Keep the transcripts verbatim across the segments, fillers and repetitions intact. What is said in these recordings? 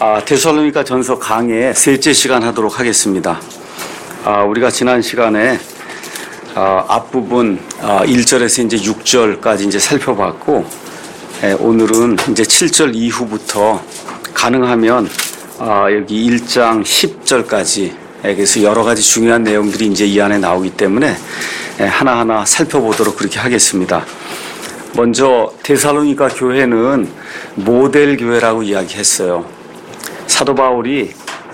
아, 데살로니가 전서 강의 셋째 시간 하도록 하겠습니다. 아, 우리가 지난 시간에 아, 앞부분 아, 일 절에서 이제 육 절까지 이제 살펴봤고, 예, 오늘은 이제 칠 절 이후부터 가능하면 아, 여기 일 장 십 절까지, 예, 그래서 여러 가지 중요한 내용들이 이제 이 안에 나오기 때문에 예, 하나하나 살펴보도록 그렇게 하겠습니다. 먼저 데살로니가 교회는 모델 교회라고 이야기했어요. 사도 바울이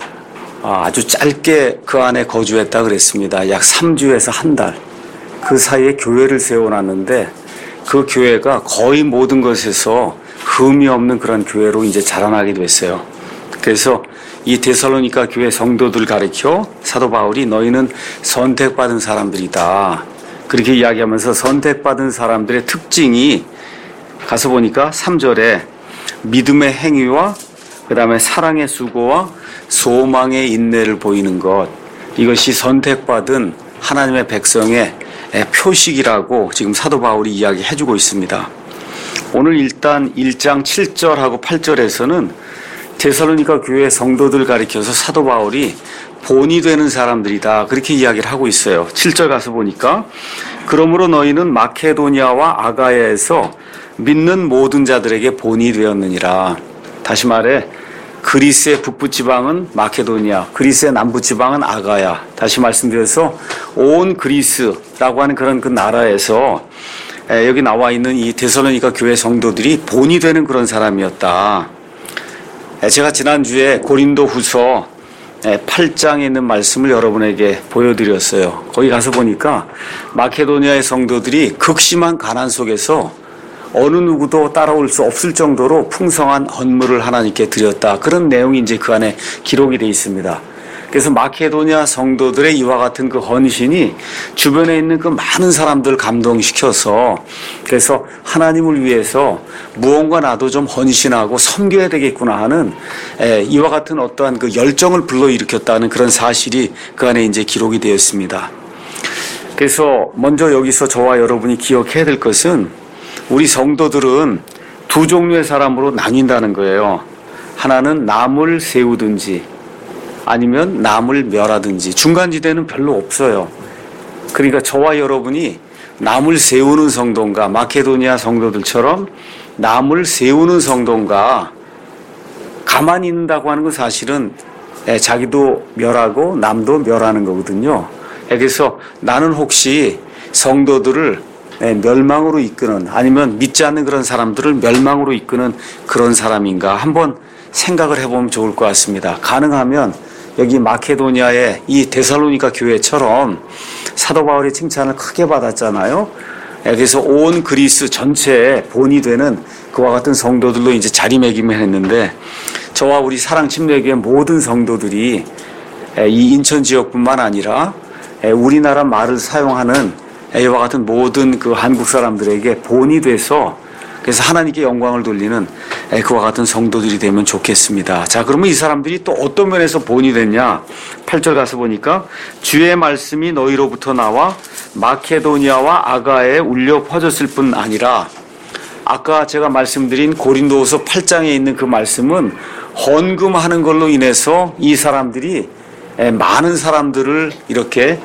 아주 짧게 그 안에 거주했다 그랬습니다. 약 삼 주에서 한 달. 그 사이에 교회를 세워놨는데 그 교회가 거의 모든 것에서 흠이 없는 그런 교회로 이제 자라나게 됐어요. 그래서 이 데살로니가 교회 성도들 가르쳐 사도 바울이 너희는 선택받은 사람들이다. 그렇게 이야기하면서 선택받은 사람들의 특징이 가서 보니까 삼 절에 믿음의 행위와 그 다음에 사랑의 수고와 소망의 인내를 보이는 것, 이것이 선택받은 하나님의 백성의 표식이라고 지금 사도 바울이 이야기해주고 있습니다. 오늘 일단 일 장 칠 절하고 팔 절에서는 데살로니가 교회 성도들 가리켜서 사도 바울이 본이 되는 사람들이다, 그렇게 이야기를 하고 있어요. 칠 절 가서 보니까 그러므로 너희는 마케도니아와 아가야에서 믿는 모든 자들에게 본이 되었느니라. 다시 말해 그리스의 북부 지방은 마케도니아, 그리스의 남부 지방은 아가야. 다시 말씀드려서 온 그리스라고 하는 그런 그 나라에서 여기 나와 있는 이 데살로니가 교회 성도들이 본이 되는 그런 사람이었다. 제가 지난주에 고린도 후서 팔 장에 있는 말씀을 여러분에게 보여드렸어요. 거기 가서 보니까 마케도니아의 성도들이 극심한 가난 속에서 어느 누구도 따라올 수 없을 정도로 풍성한 헌물을 하나님께 드렸다. 그런 내용이 이제 그 안에 기록이 되어 있습니다. 그래서 마케도니아 성도들의 이와 같은 그 헌신이 주변에 있는 그 많은 사람들 감동시켜서, 그래서 하나님을 위해서 무언가 나도 좀 헌신하고 섬겨야 되겠구나 하는 이와 같은 어떠한 그 열정을 불러일으켰다는 그런 사실이 그 안에 이제 기록이 되어 있습니다. 그래서 먼저 여기서 저와 여러분이 기억해야 될 것은 우리 성도들은 두 종류의 사람으로 나뉜다는 거예요. 하나는 남을 세우든지 아니면 남을 멸하든지, 중간지대는 별로 없어요. 그러니까 저와 여러분이 남을 세우는 성도인가, 마케도니아 성도들처럼 남을 세우는 성도인가, 가만히 있는다고 하는 건 사실은 자기도 멸하고 남도 멸하는 거거든요. 그래서 나는 혹시 성도들을 멸망으로 이끄는, 아니면 믿지 않는 그런 사람들을 멸망으로 이끄는 그런 사람인가 한번 생각을 해보면 좋을 것 같습니다. 가능하면 여기 마케도니아의 이 데살로니가 교회처럼 사도 바울의 칭찬을 크게 받았잖아요. 그래서 온 그리스 전체에 본이 되는 그와 같은 성도들로 이제 자리매김을 했는데, 저와 우리 사랑침례교회 모든 성도들이 이 인천 지역뿐만 아니라 우리나라 말을 사용하는 이와 같은 모든 그 한국 사람들에게 본이 돼서, 그래서 하나님께 영광을 돌리는 그와 같은 성도들이 되면 좋겠습니다. 자, 그러면 이 사람들이 또 어떤 면에서 본이 됐냐? 팔 절 가서 보니까 주의 말씀이 너희로부터 나와 마케도니아와 아가야에 울려 퍼졌을 뿐 아니라, 아까 제가 말씀드린 고린도후서 팔 장에 있는 그 말씀은 헌금하는 걸로 인해서 이 사람들이 많은 사람들을 이렇게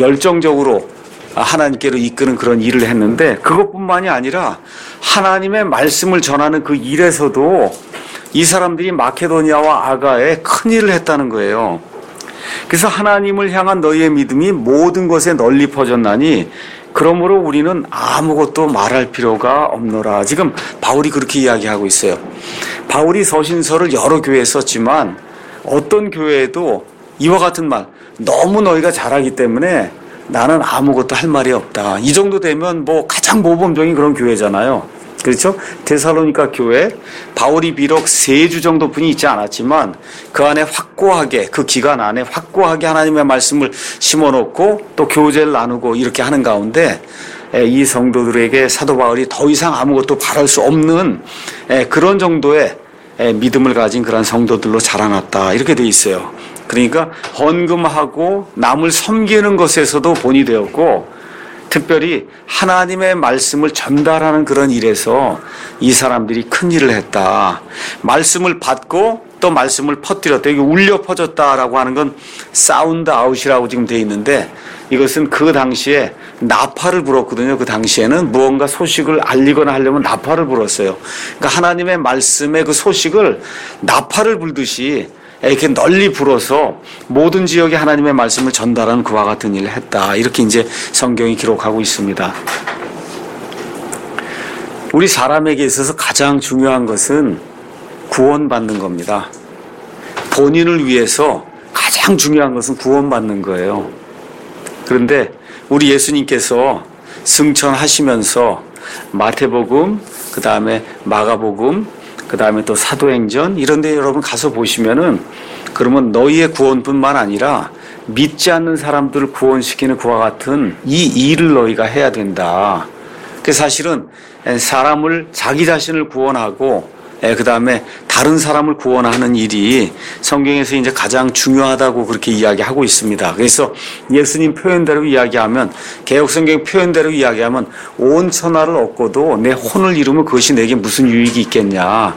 열정적으로 하나님께로 이끄는 그런 일을 했는데, 그것뿐만이 아니라 하나님의 말씀을 전하는 그 일에서도 이 사람들이 마케도니아와 아가야에 큰 일을 했다는 거예요. 그래서 하나님을 향한 너희의 믿음이 모든 곳에 널리 퍼졌나니 그러므로 우리는 아무것도 말할 필요가 없노라. 지금 바울이 그렇게 이야기하고 있어요. 바울이 서신서를 여러 교회에 썼지만 어떤 교회에도 이와 같은 말, 너무 너희가 잘하기 때문에 나는 아무것도 할 말이 없다. 이 정도 되면 뭐 가장 모범적인 그런 교회잖아요. 그렇죠? 데살로니가 교회, 바울이 비록 세 주 정도뿐이 있지 않았지만 그 안에 확고하게, 그 기간 안에 확고하게 하나님의 말씀을 심어놓고 또 교제를 나누고 이렇게 하는 가운데 이 성도들에게 사도 바울이 더 이상 아무것도 바랄 수 없는 그런 정도의 믿음을 가진 그런 성도들로 자라났다, 이렇게 돼 있어요. 그러니까 헌금하고 남을 섬기는 것에서도 본이 되었고, 특별히 하나님의 말씀을 전달하는 그런 일에서 이 사람들이 큰 일을 했다. 말씀을 받고 또 말씀을 퍼뜨렸다. 이게 울려 퍼졌다라고 하는 건 사운드 아웃이라고 지금 돼 있는데 이것은 그 당시에 나팔을 불었거든요. 그 당시에는 무언가 소식을 알리거나 하려면 나팔을 불었어요. 그러니까 하나님의 말씀의 그 소식을 나팔을 불듯이 이렇게 널리 불어서 모든 지역에 하나님의 말씀을 전달하는 그와 같은 일을 했다. 이렇게 이제 성경이 기록하고 있습니다. 우리 사람에게 있어서 가장 중요한 것은 구원받는 겁니다. 본인을 위해서 가장 중요한 것은 구원받는 거예요. 그런데 우리 예수님께서 승천하시면서 마태복음, 그 다음에 마가복음, 그 다음에 또 사도행전 이런 데 여러분 가서 보시면은 그러면 너희의 구원뿐만 아니라 믿지 않는 사람들을 구원시키는 그와 같은 이 일을 너희가 해야 된다. 그 사실은 사람을 자기 자신을 구원하고 그 다음에 다른 사람을 구원하는 일이 성경에서 이제 가장 중요하다고 그렇게 이야기하고 있습니다. 그래서 예수님 표현대로 이야기하면, 개역성경 표현대로 이야기하면 온 천하를 얻고도 내 혼을 잃으면 그것이 내게 무슨 유익이 있겠냐.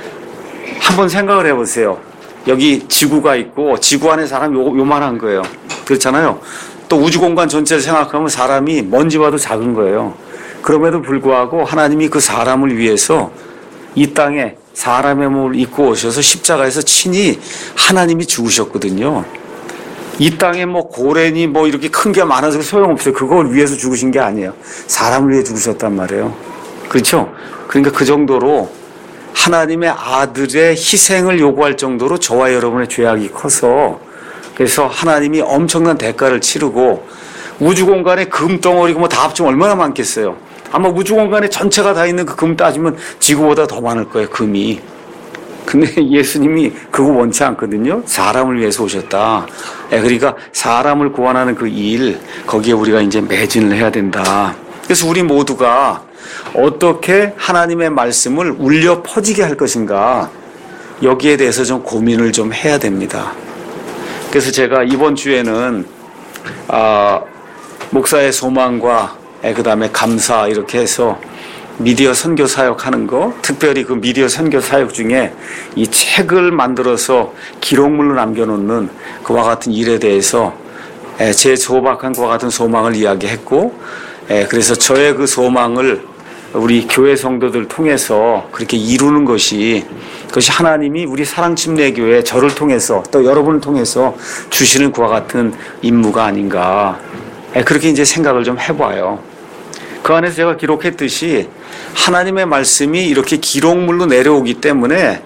한번 생각을 해보세요. 여기 지구가 있고 지구 안에 사람이 요, 요만한 거예요. 그렇잖아요. 또 우주공간 전체를 생각하면 사람이 먼지 봐도 작은 거예요. 그럼에도 불구하고 하나님이 그 사람을 위해서 이 땅에 사람의 몸을 입고 오셔서 십자가에서 친히 하나님이 죽으셨거든요. 이 땅에 뭐 고래니 뭐 이렇게 큰 게 많아서 소용없어요. 그걸 위해서 죽으신 게 아니에요. 사람을 위해 죽으셨단 말이에요. 그렇죠? 그러니까 그 정도로 하나님의 아들의 희생을 요구할 정도로 저와 여러분의 죄악이 커서, 그래서 하나님이 엄청난 대가를 치르고 우주 공간에 금덩어리고 뭐 다 합치면 얼마나 많겠어요. 아마 우주 공간에 전체가 다 있는 그 금 따지면 지구보다 더 많을 거예요, 금이. 근데 예수님이 그거 원치 않거든요. 사람을 위해서 오셨다. 그러니까 사람을 구원하는 그 일, 거기에 우리가 이제 매진을 해야 된다. 그래서 우리 모두가 어떻게 하나님의 말씀을 울려 퍼지게 할 것인가, 여기에 대해서 좀 고민을 좀 해야 됩니다. 그래서 제가 이번 주에는 아, 목사의 소망과 그 다음에 감사 이렇게 해서 미디어 선교 사역하는 거, 특별히 그 미디어 선교 사역 중에 이 책을 만들어서 기록물로 남겨놓는 그와 같은 일에 대해서 제 소박한 그와 같은 소망을 이야기했고, 그래서 저의 그 소망을 우리 교회 성도들 통해서 그렇게 이루는 것이, 그것이 하나님이 우리 사랑침례교회 저를 통해서 또 여러분을 통해서 주시는 그와 같은 임무가 아닌가, 그렇게 이제 생각을 좀 해봐요. 그 안에서 제가 기록했듯이 하나님의 말씀이 이렇게 기록물로 내려오기 때문에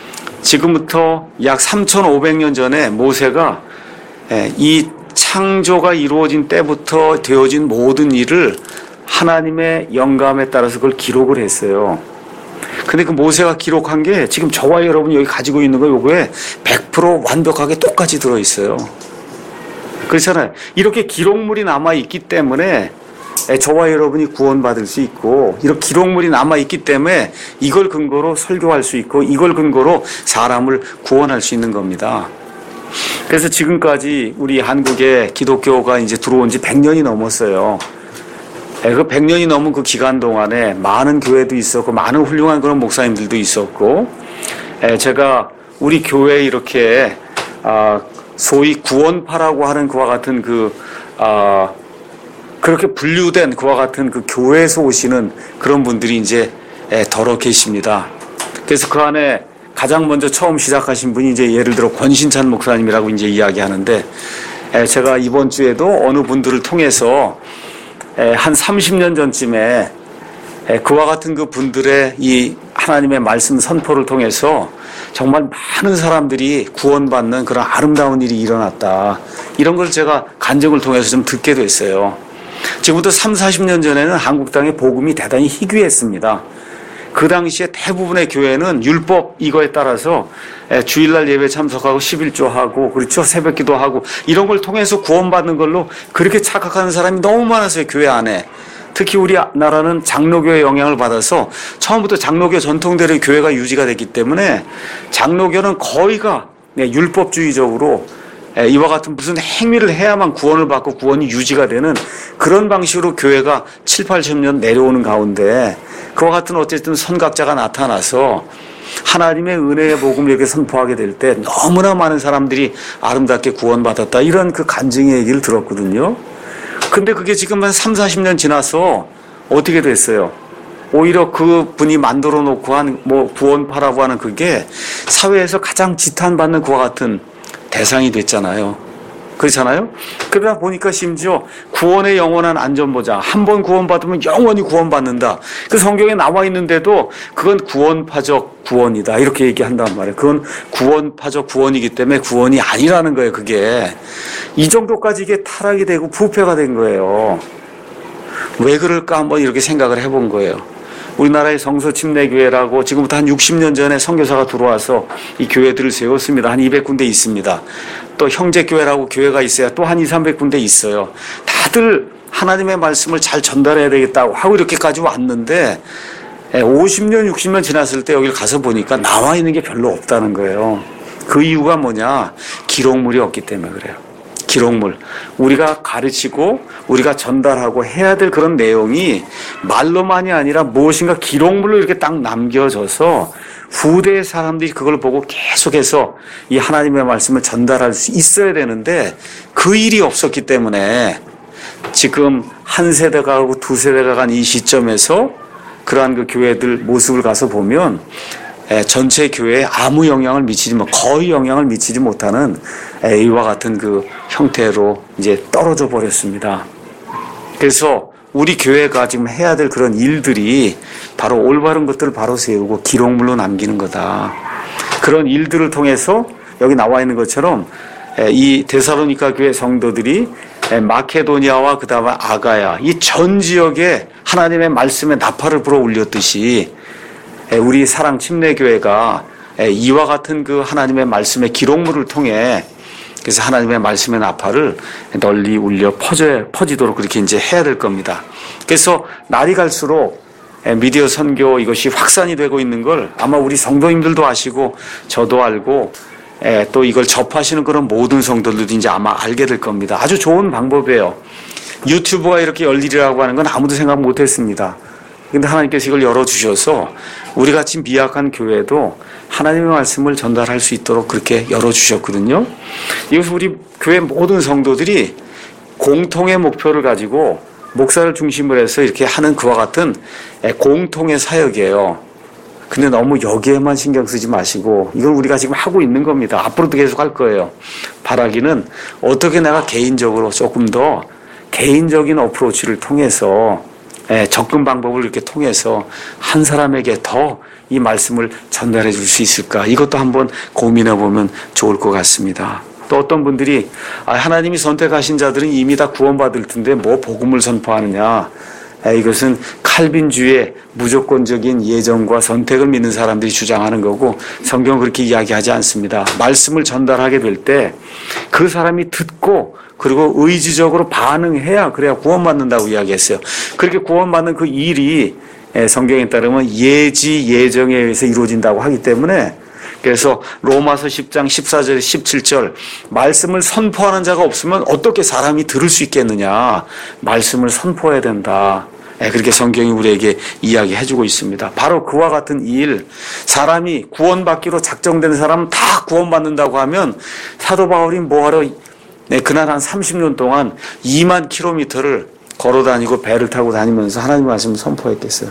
지금부터 약 삼천오백 년 전에 모세가 이 창조가 이루어진 때부터 되어진 모든 일을 하나님의 영감에 따라서 그걸 기록을 했어요. 근데 그 모세가 기록한 게 지금 저와 여러분이 여기 가지고 있는 거 요거에 백 퍼센트 완벽하게 똑같이 들어있어요. 그렇잖아요. 이렇게 기록물이 남아있기 때문에 저와 여러분이 구원받을 수 있고, 이렇게 기록물이 남아있기 때문에 이걸 근거로 설교할 수 있고, 이걸 근거로 사람을 구원할 수 있는 겁니다. 그래서 지금까지 우리 한국에 기독교가 이제 들어온 지 백 년이 넘었어요. 그 백 년이 넘은 그 기간 동안에 많은 교회도 있었고, 많은 훌륭한 그런 목사님들도 있었고, 제가 우리 교회에 이렇게 소위 구원파라고 하는 그와 같은 그 그렇게 분류된 그와 같은 그 교회에서 오시는 그런 분들이 이제 더러 계십니다. 그래서 그 안에 가장 먼저 처음 시작하신 분이 이제 예를 들어 권신찬 목사님이라고 이제 이야기하는데, 제가 이번 주에도 어느 분들을 통해서 한 삼십 년 전쯤에 그와 같은 그 분들의 이 하나님의 말씀 선포를 통해서 정말 많은 사람들이 구원받는 그런 아름다운 일이 일어났다. 이런 걸 제가 간증을 통해서 좀 듣게 됐어요. 지금부터 삼사십 년 전에는 한국 땅의 복음이 대단히 희귀했습니다. 그 당시에 대부분의 교회는 율법 이거에 따라서 주일날 예배 참석하고 십일조하고, 그렇죠, 새벽기도 하고, 이런 걸 통해서 구원받는 걸로 그렇게 착각하는 사람이 너무 많았어요, 교회 안에. 특히 우리나라는 장로교의 영향을 받아서 처음부터 장로교 전통대로 교회가 유지가 됐기 때문에 장로교는 거의가 율법주의적으로 이와 같은 무슨 행위를 해야만 구원을 받고 구원이 유지가 되는 그런 방식으로 교회가 칠, 팔십 년 내려오는 가운데 그와 같은 어쨌든 선각자가 나타나서 하나님의 은혜의 복음을 이렇게 선포하게 될 때 너무나 많은 사람들이 아름답게 구원받았다. 이런 그 간증의 얘기를 들었거든요. 근데 그게 지금 한 삼사십 년 지나서 어떻게 됐어요? 오히려 그 분이 만들어 놓고 한 뭐 구원파라고 하는 그게 사회에서 가장 지탄받는 그와 같은 대상이 됐잖아요. 그렇잖아요? 그러다 보니까 심지어 구원의 영원한 안전보장, 한 번 구원받으면 영원히 구원받는다. 그 성경에 나와 있는데도 그건 구원파적 구원이다. 이렇게 얘기한단 말이에요. 그건 구원파적 구원이기 때문에 구원이 아니라는 거예요, 그게. 이 정도까지 이게 타락이 되고 부패가 된 거예요. 왜 그럴까 한번 이렇게 생각을 해본 거예요. 우리나라의 성서침례교회라고 지금부터 한 육십 년 전에 선교사가 들어와서 이 교회들을 세웠습니다. 한 이백 군데 있습니다. 또 형제교회라고 교회가 있어야 또 한 이삼백 군데 있어요. 다들 하나님의 말씀을 잘 전달해야 되겠다고 하고 이렇게까지 왔는데 오십 년, 육십 년 지났을 때 여기를 가서 보니까 나와 있는 게 별로 없다는 거예요. 그 이유가 뭐냐? 기록물이 없기 때문에 그래요. 기록물. 우리가 가르치고 우리가 전달하고 해야 될 그런 내용이 말로만이 아니라 무엇인가 기록물로 이렇게 딱 남겨져서 후대의 사람들이 그걸 보고 계속해서 이 하나님의 말씀을 전달할 수 있어야 되는데 그 일이 없었기 때문에 지금 한 세대가 가고 두 세대가 간 이 시점에서 그러한 그 교회들 모습을 가서 보면 전체 교회에 아무 영향을 미치지 못, 거의 영향을 미치지 못하는 이와 같은 그 형태로 이제 떨어져 버렸습니다. 그래서 우리 교회가 지금 해야 될 그런 일들이 바로 올바른 것들을 바로 세우고 기록물로 남기는 거다. 그런 일들을 통해서 여기 나와 있는 것처럼 이 데살로니가 교회 성도들이 마케도니아와 그 다음에 아가야 이 전 지역에 하나님의 말씀에 나팔을 불어 올렸듯이 우리 사랑 침례교회가 이와 같은 그 하나님의 말씀의 기록물을 통해 그래서 하나님의 말씀의 나팔을 널리 울려 퍼져, 퍼지도록 그렇게 이제 해야 될 겁니다. 그래서 날이 갈수록 미디어 선교 이것이 확산이 되고 있는 걸 아마 우리 성도님들도 아시고 저도 알고 또 이걸 접하시는 그런 모든 성도들도 이제 아마 알게 될 겁니다. 아주 좋은 방법이에요. 유튜브가 이렇게 열리리라고 하는 건 아무도 생각 못 했습니다. 근데 하나님께서 이걸 열어주셔서 우리 같이 미약한 교회도 하나님의 말씀을 전달할 수 있도록 그렇게 열어주셨거든요. 이것은 우리 교회 모든 성도들이 공통의 목표를 가지고 목사를 중심으로 해서 이렇게 하는 그와 같은 공통의 사역이에요. 근데 너무 여기에만 신경 쓰지 마시고 이걸 우리가 지금 하고 있는 겁니다. 앞으로도 계속 할 거예요. 바라기는 어떻게 내가 개인적으로 조금 더 개인적인 어프로치를 통해서 접근 방법을 이렇게 통해서 한 사람에게 더 이 말씀을 전달해 줄 수 있을까? 이것도 한번 고민해 보면 좋을 것 같습니다. 또 어떤 분들이 하나님이 선택하신 자들은 이미 다 구원받을 텐데 뭐 복음을 선포하느냐? 이것은 칼빈주의 무조건적인 예정과 선택을 믿는 사람들이 주장하는 거고 성경은 그렇게 이야기하지 않습니다. 말씀을 전달하게 될 때 그 사람이 듣고 그리고 의지적으로 반응해야 그래야 구원받는다고 이야기했어요. 그렇게 구원받는 그 일이 성경에 따르면 예지 예정에 의해서 이루어진다고 하기 때문에 그래서 로마서 십 장 십사 절 십칠 절 말씀을 선포하는 자가 없으면 어떻게 사람이 들을 수 있겠느냐. 말씀을 선포해야 된다. 그렇게 성경이 우리에게 이야기해주고 있습니다. 바로 그와 같은 일, 사람이 구원받기로 작정된 사람은 다 구원받는다고 하면 사도 바울이 뭐하러 네, 그날 한 삼십 년 동안 이만 킬로미터를 걸어 다니고 배를 타고 다니면서 하나님 말씀을 선포했겠어요.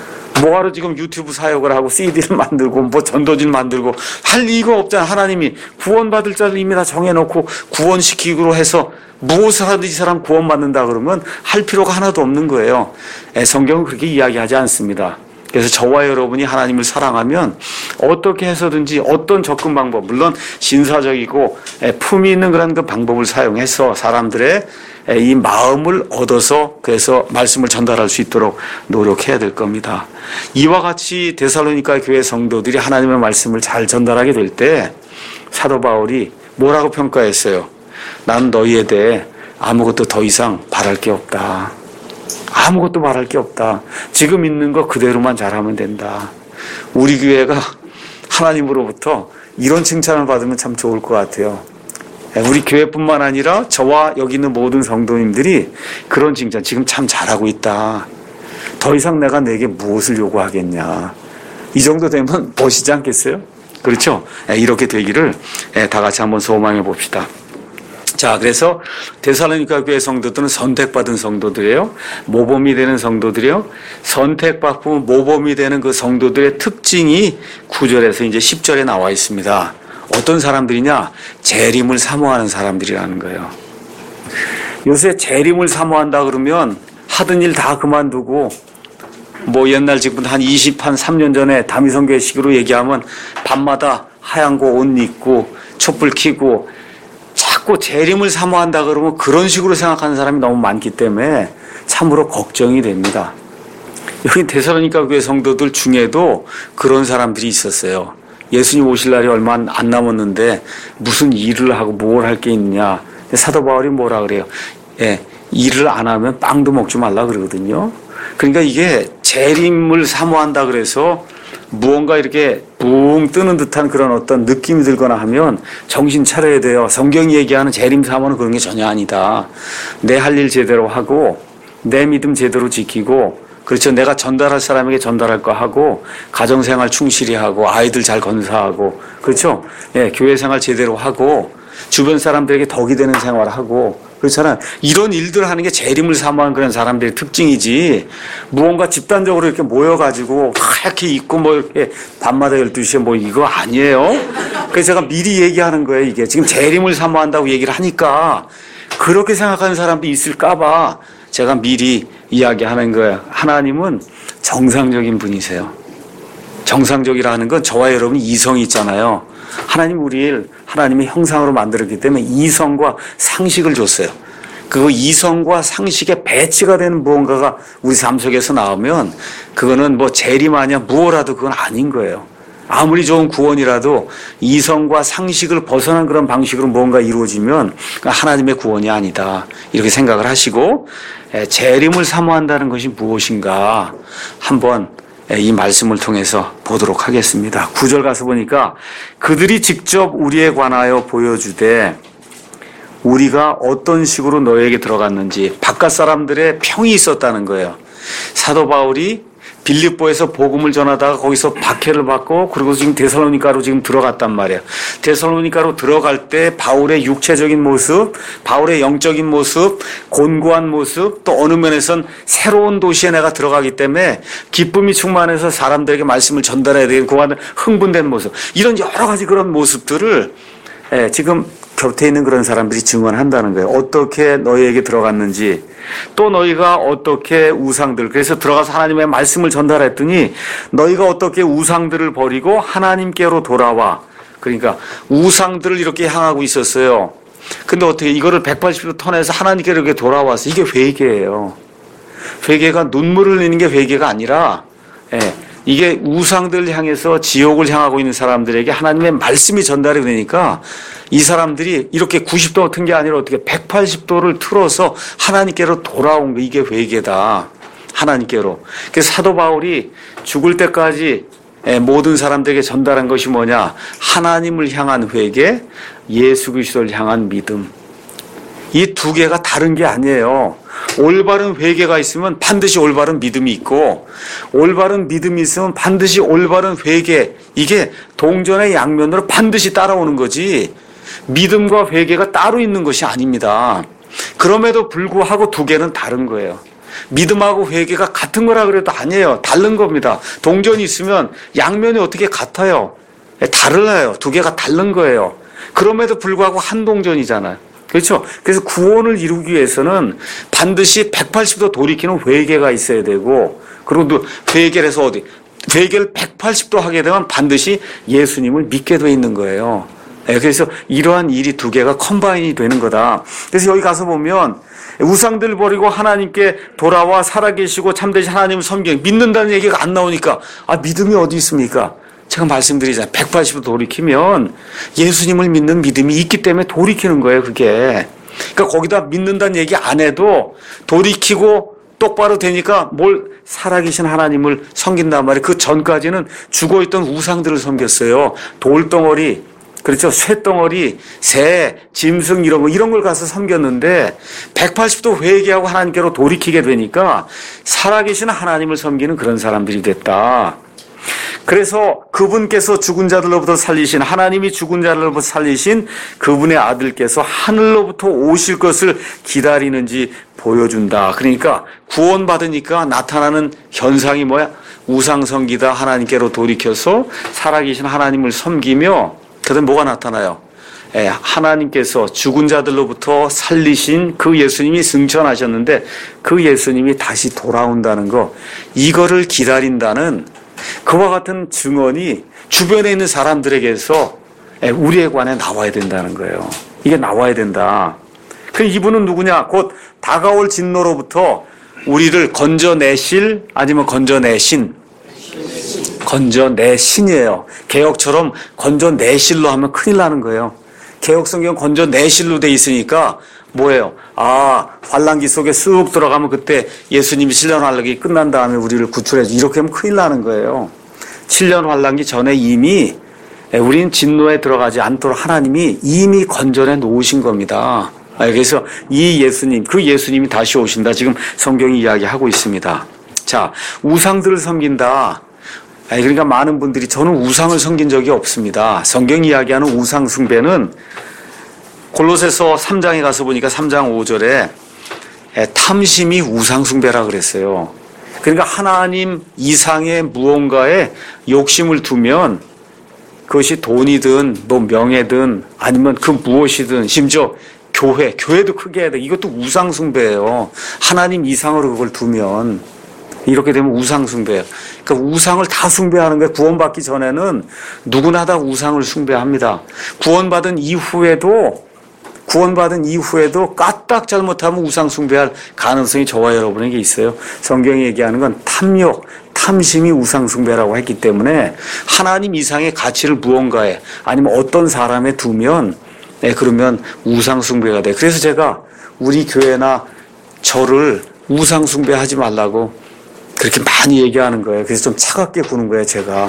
뭐하러 지금 유튜브 사역을 하고 씨디를 만들고 뭐 전도지를 만들고 할 이유가 없잖아. 하나님이 구원받을 자를 이미 다 정해놓고 구원시키기로 해서 무엇을 하든지 이 사람 구원받는다 그러면 할 필요가 하나도 없는 거예요. 성경은 그렇게 이야기하지 않습니다. 그래서 저와 여러분이 하나님을 사랑하면 어떻게 해서든지 어떤 접근 방법, 물론 신사적이고 품이 있는 그런 그 방법을 사용해서 사람들의 이 마음을 얻어서 그래서 말씀을 전달할 수 있도록 노력해야 될 겁니다. 이와 같이 데살로니가 교회 성도들이 하나님의 말씀을 잘 전달하게 될 때 사도 바울이 뭐라고 평가했어요? 난 너희에 대해 아무것도 더 이상 바랄 게 없다. 아무것도 말할 게 없다. 지금 있는 거 그대로만 잘하면 된다. 우리 교회가 하나님으로부터 이런 칭찬을 받으면 참 좋을 것 같아요. 우리 교회뿐만 아니라 저와 여기 있는 모든 성도님들이 그런 칭찬, 지금 참 잘하고 있다. 더 이상 내가 내게 무엇을 요구하겠냐. 이 정도 되면 멋이지 않겠어요? 그렇죠? 이렇게 되기를 다 같이 한번 소망해 봅시다. 자, 그래서 데살로니가 교회 성도들은 선택받은 성도들이에요. 모범이 되는 성도들이요. 선택받고 모범이 되는 그 성도들의 특징이 구 절에서 이제 십 절에 나와 있습니다. 어떤 사람들이냐? 재림을 사모하는 사람들이라는 거예요. 요새 재림을 사모한다 그러면 하던 일 다 그만두고 뭐 옛날 지금 한 이십, 한 삼 년 전에 다미성교회식으로 얘기하면 밤마다 하얀 거 옷 입고 촛불 켜고 자꾸 재림을 사모한다 그러면 그런 식으로 생각하는 사람이 너무 많기 때문에 참으로 걱정이 됩니다. 여기 데살로니가 교회 성도들 중에도 그런 사람들이 있었어요. 예수님 오실 날이 얼마 안 남았는데 무슨 일을 하고 뭘 할 게 있냐. 사도 바울이 뭐라 그래요? 예, 일을 안 하면 빵도 먹지 말라 그러거든요. 그러니까 이게 재림을 사모한다 그래서 무언가 이렇게 붕 뜨는 듯한 그런 어떤 느낌이 들거나 하면 정신 차려야 돼요. 성경이 얘기하는 재림 사모는 그런 게 전혀 아니다. 내 할 일 제대로 하고 내 믿음 제대로 지키고 그렇죠. 내가 전달할 사람에게 전달할 거 하고 가정생활 충실히 하고 아이들 잘 건사하고 그렇죠. 예, 교회생활 제대로 하고 주변 사람들에게 덕이 되는 생활을 하고 그렇잖아요. 이런 일들 하는 게 재림을 사모하는 그런 사람들의 특징이지 무언가 집단적으로 이렇게 모여가지고 하얗게 입고 뭐 이렇게 밤마다 열두 시에 뭐 이거 아니에요. 그래서 제가 미리 얘기하는 거예요. 이게 지금 재림을 사모한다고 얘기를 하니까 그렇게 생각하는 사람도 있을까봐 제가 미리 이야기하는 거예요. 하나님은 정상적인 분이세요. 정상적이라는 건 저와 여러분 이성이 있잖아요. 하나님 우리를 하나님의 형상으로 만들었기 때문에 이성과 상식을 줬어요. 그 이성과 상식의 배치가 되는 무언가가 우리 삶 속에서 나오면 그거는 뭐 재림하냐 무엇라도 그건 아닌 거예요. 아무리 좋은 구원이라도 이성과 상식을 벗어난 그런 방식으로 무언가 이루어지면 하나님의 구원이 아니다. 이렇게 생각을 하시고 재림을 사모한다는 것이 무엇인가 한번 이 말씀을 통해서 보도록 하겠습니다. 구 절 가서 보니까 그들이 직접 우리에 관하여 보여주되 우리가 어떤 식으로 너에게 들어갔는지 바깥 사람들의 평이 있었다는 거예요. 사도 바울이 빌립보에서 복음을 전하다가 거기서 박해를 받고 그리고 지금 데살로니가로 지금 들어갔단 말이에요. 데살로니가로 들어갈 때 바울의 육체적인 모습, 바울의 영적인 모습, 곤고한 모습, 또 어느 면에선 새로운 도시에 내가 들어가기 때문에 기쁨이 충만해서 사람들에게 말씀을 전달해야 되는 그와는 흥분된 모습, 이런 여러 가지 그런 모습들을 예, 지금 곁에 있는 그런 사람들이 증언한다는 거예요. 어떻게 너희에게 들어갔는지, 또 너희가 어떻게 우상들, 그래서 들어가서 하나님의 말씀을 전달했더니 너희가 어떻게 우상들을 버리고 하나님께로 돌아와. 그러니까 우상들을 이렇게 향하고 있었어요. 근데 어떻게 이거를 백팔십 도 턴해서 하나님께로 이렇게 돌아와서 이게 회개예요. 회개가 눈물을 흘리는 게 회개가 아니라 예, 이게 우상들을 향해서 지옥을 향하고 있는 사람들에게 하나님의 말씀이 전달이 되니까 이 사람들이 이렇게 구십 도 튼 게 아니라 어떻게 백팔십 도를 틀어서 하나님께로 돌아온 거, 이게 회개다. 하나님께로. 그래서 사도 바울이 죽을 때까지 모든 사람들에게 전달한 것이 뭐냐? 하나님을 향한 회개, 예수 그리스도를 향한 믿음. 이 두 개가 다른 게 아니에요. 올바른 회개가 있으면 반드시 올바른 믿음이 있고 올바른 믿음이 있으면 반드시 올바른 회개, 이게 동전의 양면으로 반드시 따라오는 거지 믿음과 회개가 따로 있는 것이 아닙니다. 그럼에도 불구하고 두 개는 다른 거예요. 믿음하고 회개가 같은 거라 그래도 아니에요. 다른 겁니다. 동전이 있으면 양면이 어떻게 같아요? 달라요. 두 개가 다른 거예요. 그럼에도 불구하고 한 동전이잖아요. 그렇죠? 그래서 구원을 이루기 위해서는 반드시 백팔십 도 돌이키는 회개가 있어야 되고, 그리고 또 회개를 해서 어디, 회개를 백팔십 도 하게 되면 반드시 예수님을 믿게 돼 있는 거예요. 네, 그래서 이러한 일이 두 개가 컴바인이 되는 거다. 그래서 여기 가서 보면 우상들 버리고 하나님께 돌아와 살아계시고 참되신 하나님을 섬기는, 믿는다는 얘기가 안 나오니까 아, 믿음이 어디 있습니까? 제가 말씀드리잖아요. 백팔십 도 돌이키면 예수님을 믿는 믿음이 있기 때문에 돌이키는 거예요, 그게. 그러니까 거기다 믿는다는 얘기 안 해도 돌이키고 똑바로 되니까 뭘 살아계신 하나님을 섬긴단 말이에요. 그 전까지는 죽어있던 우상들을 섬겼어요. 돌덩어리, 그렇죠. 쇠덩어리, 새, 짐승 이런 거, 이런 걸 가서 섬겼는데 백팔십 도 회개하고 하나님께로 돌이키게 되니까 살아계신 하나님을 섬기는 그런 사람들이 됐다. 그래서 그분께서 죽은 자들로부터 살리신, 하나님이 죽은 자들로부터 살리신 그분의 아들께서 하늘로부터 오실 것을 기다리는지 보여준다. 그러니까 구원받으니까 나타나는 현상이 뭐야? 우상섬기다 하나님께로 돌이켜서 살아계신 하나님을 섬기며, 그다음에 뭐가 나타나요? 예, 하나님께서 죽은 자들로부터 살리신 그 예수님이 승천하셨는데 그 예수님이 다시 돌아온다는 거, 이거를 기다린다는 그와 같은 증언이 주변에 있는 사람들에게서 우리에 관해 나와야 된다는 거예요. 이게 나와야 된다. 그 이분은 누구냐? 곧 다가올 진노로부터 우리를 건져내실, 아니면 건져내신, 건져내신이에요. 개혁처럼 건져내실로 하면 큰일 나는 거예요. 개혁성경 건져내실로 돼 있으니까 뭐예요? 아, 환란기 속에 쑥 들어가면 그때 예수님이 칠 년 환란기 끝난 다음에 우리를 구출해 주, 이렇게 하면 큰일 나는 거예요. 칠 년 환란기 전에 이미 우리는 진노에 들어가지 않도록 하나님이 이미 건져내 놓으신 겁니다. 그래서 이 예수님, 그 예수님이 다시 오신다. 지금 성경이 이야기하고 있습니다. 자, 우상들을 섬긴다. 그러니까 많은 분들이 저는 우상을 섬긴 적이 없습니다. 성경이 이야기하는 우상 숭배는 골로새서 삼 장에 가서 보니까 삼 장 오 절에 탐심이 우상 숭배라 그랬어요. 그러니까 하나님 이상의 무언가에 욕심을 두면 그것이 돈이든 뭐 명예든 아니면 그 무엇이든, 심지어 교회, 교회도 크게 해야 돼. 이것도 우상 숭배예요. 하나님 이상으로 그걸 두면 이렇게 되면 우상 숭배예요. 그러니까 우상을 다 숭배하는 거예요. 구원받기 전에는 누구나 다 우상을 숭배합니다. 구원받은 이후에도 구원받은 이후에도 까딱 잘못하면 우상 숭배할 가능성이 저와 여러분에게 있어요. 성경이 얘기하는 건 탐욕, 탐심이 우상 숭배라고 했기 때문에 하나님 이상의 가치를 무언가에 아니면 어떤 사람에 두면, 네, 그러면 우상 숭배가 돼. 그래서 제가 우리 교회나 저를 우상 숭배하지 말라고 그렇게 많이 얘기하는 거예요. 그래서 좀 차갑게 구는 거예요, 제가.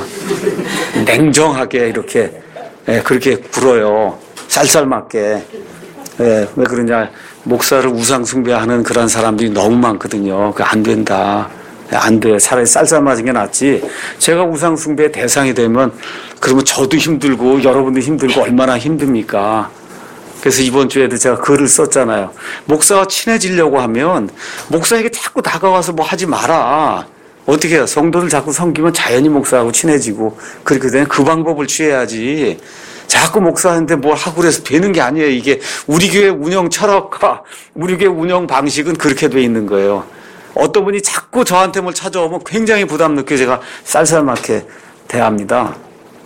냉정하게 이렇게, 예, 그렇게 굴어요. 쌀쌀맞게. 예, 왜 그러냐. 목사를 우상 숭배하는 그런 사람들이 너무 많거든요. 그 안 된다. 안 돼. 차라리 쌀쌀맞은 게 낫지. 제가 우상 숭배의 대상이 되면 그러면 저도 힘들고 여러분도 힘들고 얼마나 힘듭니까? 그래서 이번 주에도 제가 글을 썼잖아요. 목사와 친해지려고 하면 목사에게 자꾸 다가와서 뭐 하지 마라. 어떻게 해요? 성도들 자꾸 섬기면 자연히 목사하고 친해지고 그렇게 되면 그 방법을 취해야지. 자꾸 목사한테 뭘 하고 그래서 되는 게 아니에요. 이게 우리 교회 운영 철학과 우리 교회 운영 방식은 그렇게 돼 있는 거예요. 어떤 분이 자꾸 저한테 뭘 찾아오면 굉장히 부담 느껴 제가 쌀쌀맞게 대합니다.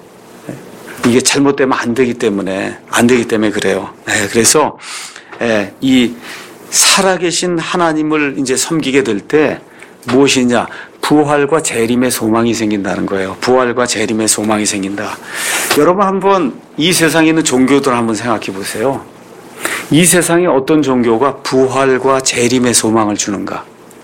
이게 잘못되면 안 되기 때문에, 안 되기 때문에 그래요. 네, 그래서, 예, 이 살아계신 하나님을 이제 섬기게 될 때 무엇이냐? 부활과 재림의 소망이 생긴다는 거예요. 부활과 재림의 소망이 생긴다. 여러분 한번 이 세상에 있는 종교들 한번 생각해 보세요. 이 세상에 어떤 종교가 부활과 재림의 소망을 주는가?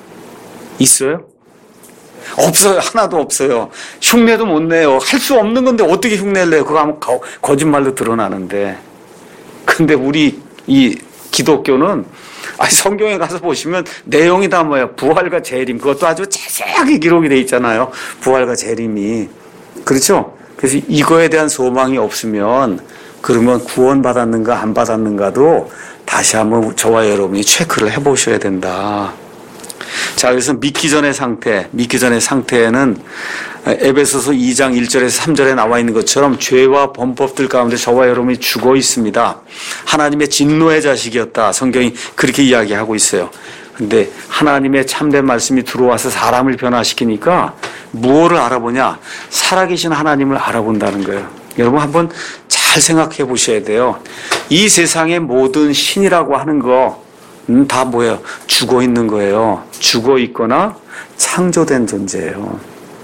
있어요? 없어요. 하나도 없어요. 흉내도 못 내요. 할 수 없는 건데 어떻게 흉내를 내요? 그거 하면 거, 거짓말로 드러나는데. 근데 우리 이 기독교는, 아니 성경에 가서 보시면 내용이 다 뭐예요? 부활과 재림. 그것도 아주 자세하게 기록이 돼 있잖아요. 부활과 재림이. 그렇죠? 그래서 이거에 대한 소망이 없으면 그러면 구원받았는가 안 받았는가도 다시 한번 저와 여러분이 체크를 해보셔야 된다. 자, 그래서 믿기 전의 상태, 믿기 전의 상태에는 에베소서 이 장 일 절에서 삼 절에 나와 있는 것처럼 죄와 범법들 가운데 저와 여러분이 죽어 있습니다. 하나님의 진노의 자식이었다. 성경이 그렇게 이야기하고 있어요. 근데 하나님의 참된 말씀이 들어와서 사람을 변화시키니까 무엇을 알아보냐? 살아계신 하나님을 알아본다는 거예요. 여러분 한번 잘 생각해 보셔야 돼요. 이 세상의 모든 신이라고 하는 거 음, 다 뭐예요? 죽어 있는 거예요. 죽어 있거나 창조된 존재예요.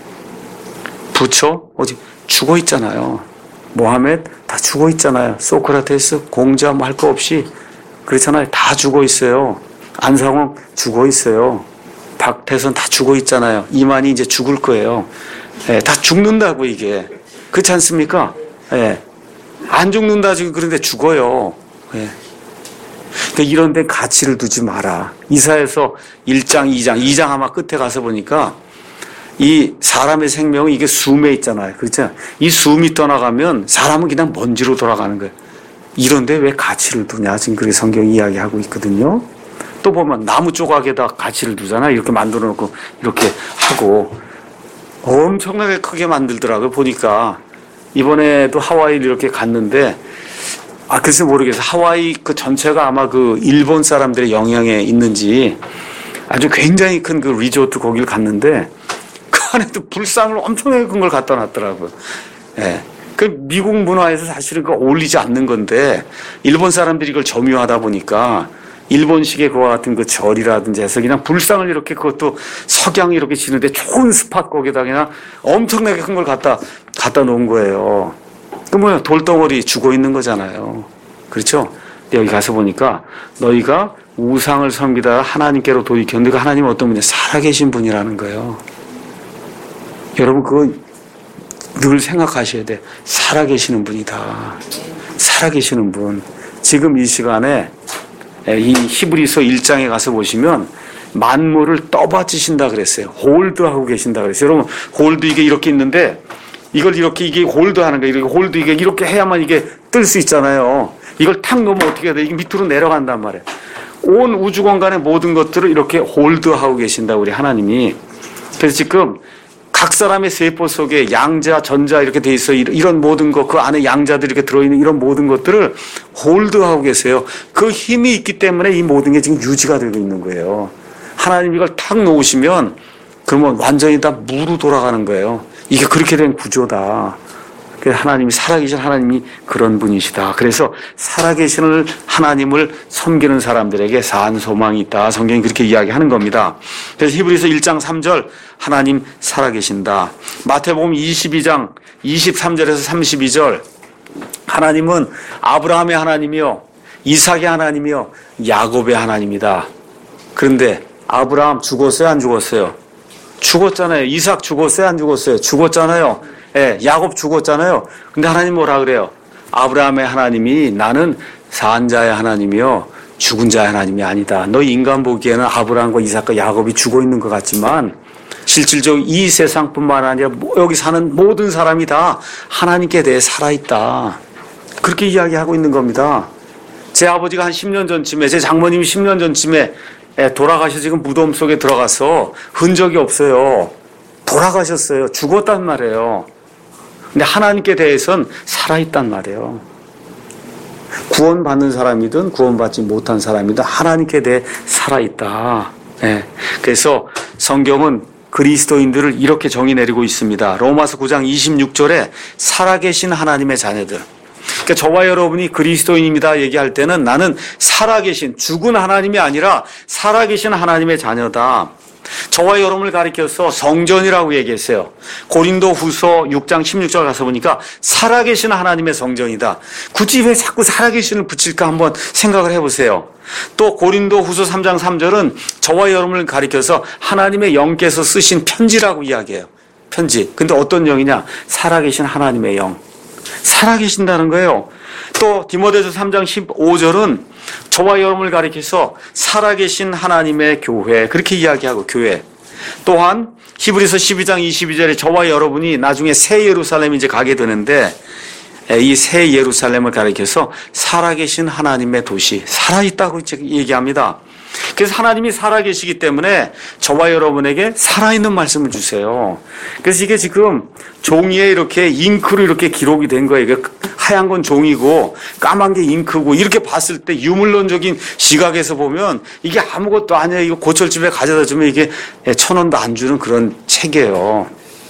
부처? 어디? 죽어 있잖아요. 모하메드? 다 죽어 있잖아요. 소크라테스? 공자 뭐 할 거 없이 그렇잖아요. 다 죽어 있어요. 안상홍 죽어 있어요. 박태선 다 죽어 있잖아요. 이만희 이제 죽을 거예요. 예, 다 죽는다고 이게. 그렇지 않습니까? 예. 안 죽는다 지금 그런데 죽어요. 예. 그러니까 이런 데 가치를 두지 마라. 이사야서 일 장, 이 장, 이 장 아마 끝에 가서 보니까 이 사람의 생명은 이게 숨에 있잖아요. 그렇죠? 이 숨이 떠나가면 사람은 그냥 먼지로 돌아가는 거예요. 이런데 왜 가치를 두냐? 지금 그렇게 성경이 이야기하고 있거든요. 또 보면 나무 조각에다 가치를 두잖아요. 이렇게 만들어 놓고 이렇게 하고 엄청나게 크게 만들더라고요. 보니까 이번에도 하와이를 이렇게 갔는데 아 글쎄 모르겠어요. 하와이 그 전체가 아마 그 일본 사람들의 영향에 있는지 아주 굉장히 큰 그 리조트 거기를 갔는데 그 안에도 불상을 엄청나게 큰 걸 갖다 놨더라고요. 예. 그 미국 문화에서 사실은 그 어울리지 않는 건데 일본 사람들이 이걸 점유하다 보니까 일본식의 그와 같은 그 절이라든지 해서 그냥 불상을 이렇게 그것도 석양 이렇게 치는데 좋은 스팟 거기다 그냥 엄청나게 큰 걸 갖다 갖다 놓은 거예요. 그 뭐야 돌덩어리 죽어 있는 거잖아요. 그렇죠? 여기 가서 보니까 너희가 우상을 섬기다가 하나님께로 돌이켰는데 그 하나님은 어떤 분이냐? 살아계신 분이라는 거예요. 여러분 그거 늘 생각하셔야 돼. 살아계시는 분이다. 살아계시는 분. 지금 이 시간에 이 히브리서 일 장에 가서 보시면 만물을 떠받치신다 그랬어요. 홀드하고 계신다 그랬어요. 여러분 홀드 이게 이렇게 있는데 이걸 이렇게 이게 홀드하는 거예요. 이렇게 홀드 이게 이렇게 해야만 이게 뜰 수 있잖아요. 이걸 탁 놓으면 어떻게 해야 돼? 이게 밑으로 내려간단 말이에요. 온 우주 공간의 모든 것들을 이렇게 홀드하고 계신다 우리 하나님이. 그래서 지금 각 사람의 세포 속에 양자, 전자 이렇게 돼 있어. 이런 모든 것, 그 안에 양자들이 이렇게 들어있는 이런 모든 것들을 홀드하고 계세요. 그 힘이 있기 때문에 이 모든 게 지금 유지가 되고 있는 거예요. 하나님 이걸 탁 놓으시면 그러면 완전히 다 무로 돌아가는 거예요. 이게 그렇게 된 구조다. 하나님이 살아계신 하나님이 그런 분이시다. 그래서 살아계신 하나님을 섬기는 사람들에게 산 소망이 있다. 성경이 그렇게 이야기하는 겁니다. 그래서 히브리서 일 장 삼 절 하나님 살아계신다. 마태복음 이십이 장 이십삼 절에서 삼십이 절 하나님은 아브라함의 하나님이요 이삭의 하나님이요 야곱의 하나님이다. 그런데 아브라함 죽었어요? 안 죽었어요? 죽었잖아요. 이삭 죽었어요? 안 죽었어요? 죽었잖아요. 예, 야곱 죽었잖아요. 근데 하나님 뭐라 그래요? 아브라함의 하나님이 나는 산 자의 하나님이요 죽은 자의 하나님이 아니다. 너 인간 보기에는 아브라함과 이삭과 야곱이 죽어 있는 것 같지만 실질적으로 이 세상뿐만 아니라 여기 사는 모든 사람이 다 하나님께 대해 살아있다. 그렇게 이야기하고 있는 겁니다. 제 아버지가 한 십 년 전쯤에 제 장모님이 십 년 전쯤에 돌아가셔서 지금 무덤 속에 들어가서 흔적이 없어요. 돌아가셨어요. 죽었단 말이에요. 근데 하나님께 대해서는 살아있단 말이에요. 구원받는 사람이든 구원받지 못한 사람이든 하나님께 대해 살아있다. 네. 그래서 성경은 그리스도인들을 이렇게 정의 내리고 있습니다. 로마서 구 장 이십육 절에 살아계신 하나님의 자녀들. 그러니까 저와 여러분이 그리스도인입니다 얘기할 때는 나는 살아계신 죽은 하나님이 아니라 살아계신 하나님의 자녀다. 저와 여러분을 가리켜서 성전이라고 얘기했어요. 고린도 후서 육 장 십육 절 가서 보니까 살아계신 하나님의 성전이다. 굳이 왜 자꾸 살아계신을 붙일까 한번 생각을 해보세요. 또 고린도 후서 삼 장 삼 절은 저와 여러분을 가리켜서 하나님의 영께서 쓰신 편지라고 이야기해요. 편지. 근데 어떤 영이냐? 살아계신 하나님의 영. 살아계신다는 거예요. 또 디모데서 삼 장 십오 절은 저와 여러분을 가리켜서 살아계신 하나님의 교회 그렇게 이야기하고 교회. 또한 히브리서 십이 장 이십이 절에 저와 여러분이 나중에 새 예루살렘 이제 가게 되는데 이 새 예루살렘을 가리켜서 살아계신 하나님의 도시 살아있다고 얘기합니다. 그래서 하나님이 살아계시기 때문에 저와 여러분에게 살아있는 말씀을 주세요. 그래서 이게 지금 종이에 이렇게 잉크로 이렇게 기록이 된 거예요. 이게 하얀 건 종이고 까만 게 잉크고 이렇게 봤을 때 유물론적인 시각에서 보면 이게 아무것도 아니에요. 이거 고철집에 가져다 주면 이게 천 원도 안 주는 그런 책이에요.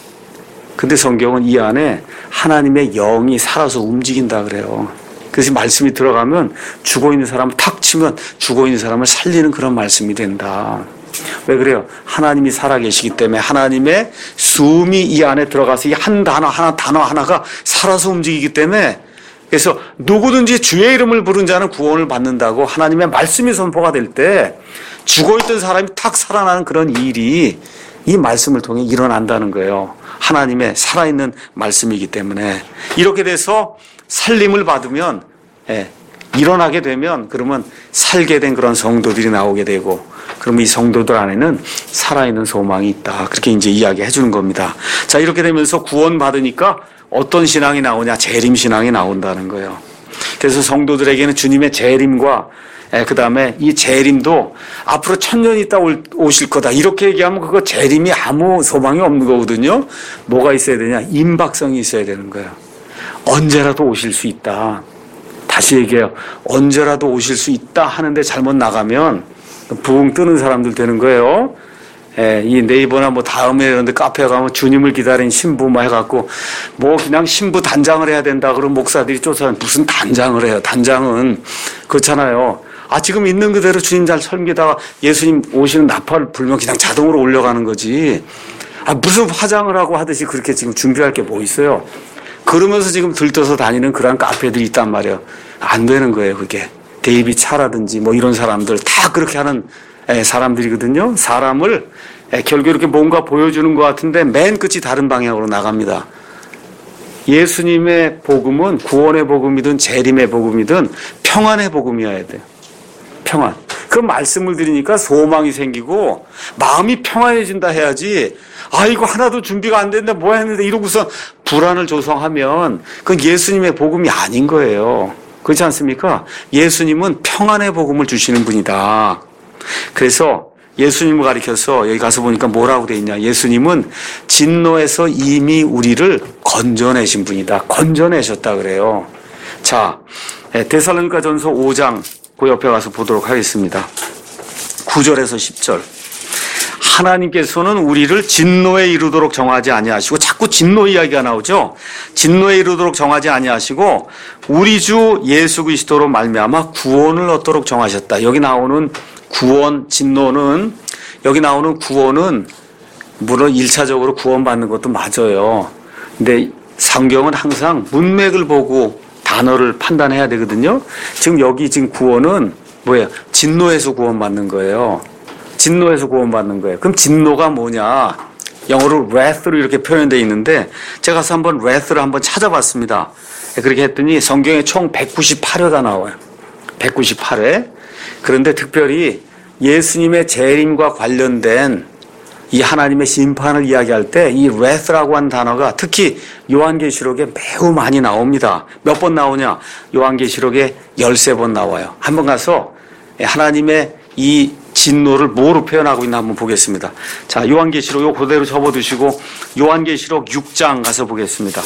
근데 성경은 이 안에 하나님의 영이 살아서 움직인다 그래요. 그래서 말씀이 들어가면 죽어있는 사람을 탁 치면 죽어있는 사람을 살리는 그런 말씀이 된다. 왜 그래요? 하나님이 살아계시기 때문에 하나님의 숨이 이 안에 들어가서 이 한 단어 하나 단어 하나가 살아서 움직이기 때문에 그래서 누구든지 주의 이름을 부른 자는 구원을 받는다고 하나님의 말씀이 선포가 될 때 죽어있던 사람이 탁 살아나는 그런 일이 이 말씀을 통해 일어난다는 거예요. 하나님의 살아있는 말씀이기 때문에 이렇게 돼서 살림을 받으면 예, 일어나게 되면 그러면 살게 된 그런 성도들이 나오게 되고 그러면 이 성도들 안에는 살아있는 소망이 있다. 그렇게 이제 이야기해 주는 겁니다. 자, 이렇게 되면서 구원받으니까 어떤 신앙이 나오냐? 재림 신앙이 나온다는 거예요. 그래서 성도들에게는 주님의 재림과 그 다음에 이 재림도 앞으로 천년 있다 오실 거다. 이렇게 얘기하면 그거 재림이 아무 소망이 없는 거거든요. 뭐가 있어야 되냐? 임박성이 있어야 되는 거예요. 언제라도 오실 수 있다. 다시 얘기해요. 언제라도 오실 수 있다 하는데 잘못 나가면 부흥 뜨는 사람들 되는 거예요. 예, 이 네이버나 뭐 다음에 이런 데 카페에 가면 주님을 기다린 신부 뭐 해갖고 뭐 그냥 신부 단장을 해야 된다. 그럼 목사들이 쫓아내. 무슨 단장을 해요. 단장은 그렇잖아요. 아, 지금 있는 그대로 주님 잘 섬기다가 예수님 오시는 나팔을 불면 그냥 자동으로 올려가는 거지. 아, 무슨 화장을 하고 하듯이 그렇게 지금 준비할 게 뭐 있어요. 그러면서 지금 들떠서 다니는 그런 카페들이 있단 말이에요. 안 되는 거예요, 그게. 데이비 차라든지 뭐 이런 사람들 다 그렇게 하는 사람들이거든요. 사람을 결국 이렇게 뭔가 보여주는 것 같은데 맨 끝이 다른 방향으로 나갑니다. 예수님의 복음은 구원의 복음이든 재림의 복음이든 평안의 복음이어야 돼요. 평안. 그 말씀을 드리니까 소망이 생기고 마음이 평안해진다 해야지. 아, 이거 하나도 준비가 안 됐는데 뭐 했는데 이러고서 불안을 조성하면 그건 예수님의 복음이 아닌 거예요. 그렇지 않습니까? 예수님은 평안의 복음을 주시는 분이다. 그래서 예수님을 가리켜서 여기 가서 보니까 뭐라고 돼 있냐. 예수님은 진노에서 이미 우리를 건져내신 분이다. 건져내셨다 그래요. 자, 데살로니가 전서 오 장 그 옆에 가서 보도록 하겠습니다. 구 절에서 십 절. 하나님께서는 우리를 진노에 이르도록 정하지 아니하시고, 자꾸 진노 이야기가 나오죠. 진노에 이르도록 정하지 아니하시고 우리 주 예수 그리스도로 말미암아 구원을 얻도록 정하셨다. 여기 나오는 구원, 진노는, 여기 나오는 구원은 물론 일차적으로 구원받는 것도 맞아요. 근데 성경은 항상 문맥을 보고 단어를 판단해야 되거든요. 지금 여기 지금 구원은 뭐예요? 진노에서 구원받는 거예요. 진노에서 구원받는 거예요. 그럼 진노가 뭐냐? 영어로 wrath로 이렇게 표현되어 있는데 제가 가서 한번 wrath를 한번 찾아봤습니다. 그렇게 했더니 성경에 총 백구십팔 회가 나와요. 백구십팔 회. 그런데 특별히 예수님의 재림과 관련된 이 하나님의 심판을 이야기할 때 이 wrath라고 하는 단어가 특히 요한계시록에 매우 많이 나옵니다. 몇 번 나오냐? 요한계시록에 열세 번 나와요. 한번 가서 하나님의 이 진노를 뭐로 표현하고 있나 한번 보겠습니다. 자, 요한계시록 요 그대로 접어두시고 요한계시록 육 장 가서 보겠습니다.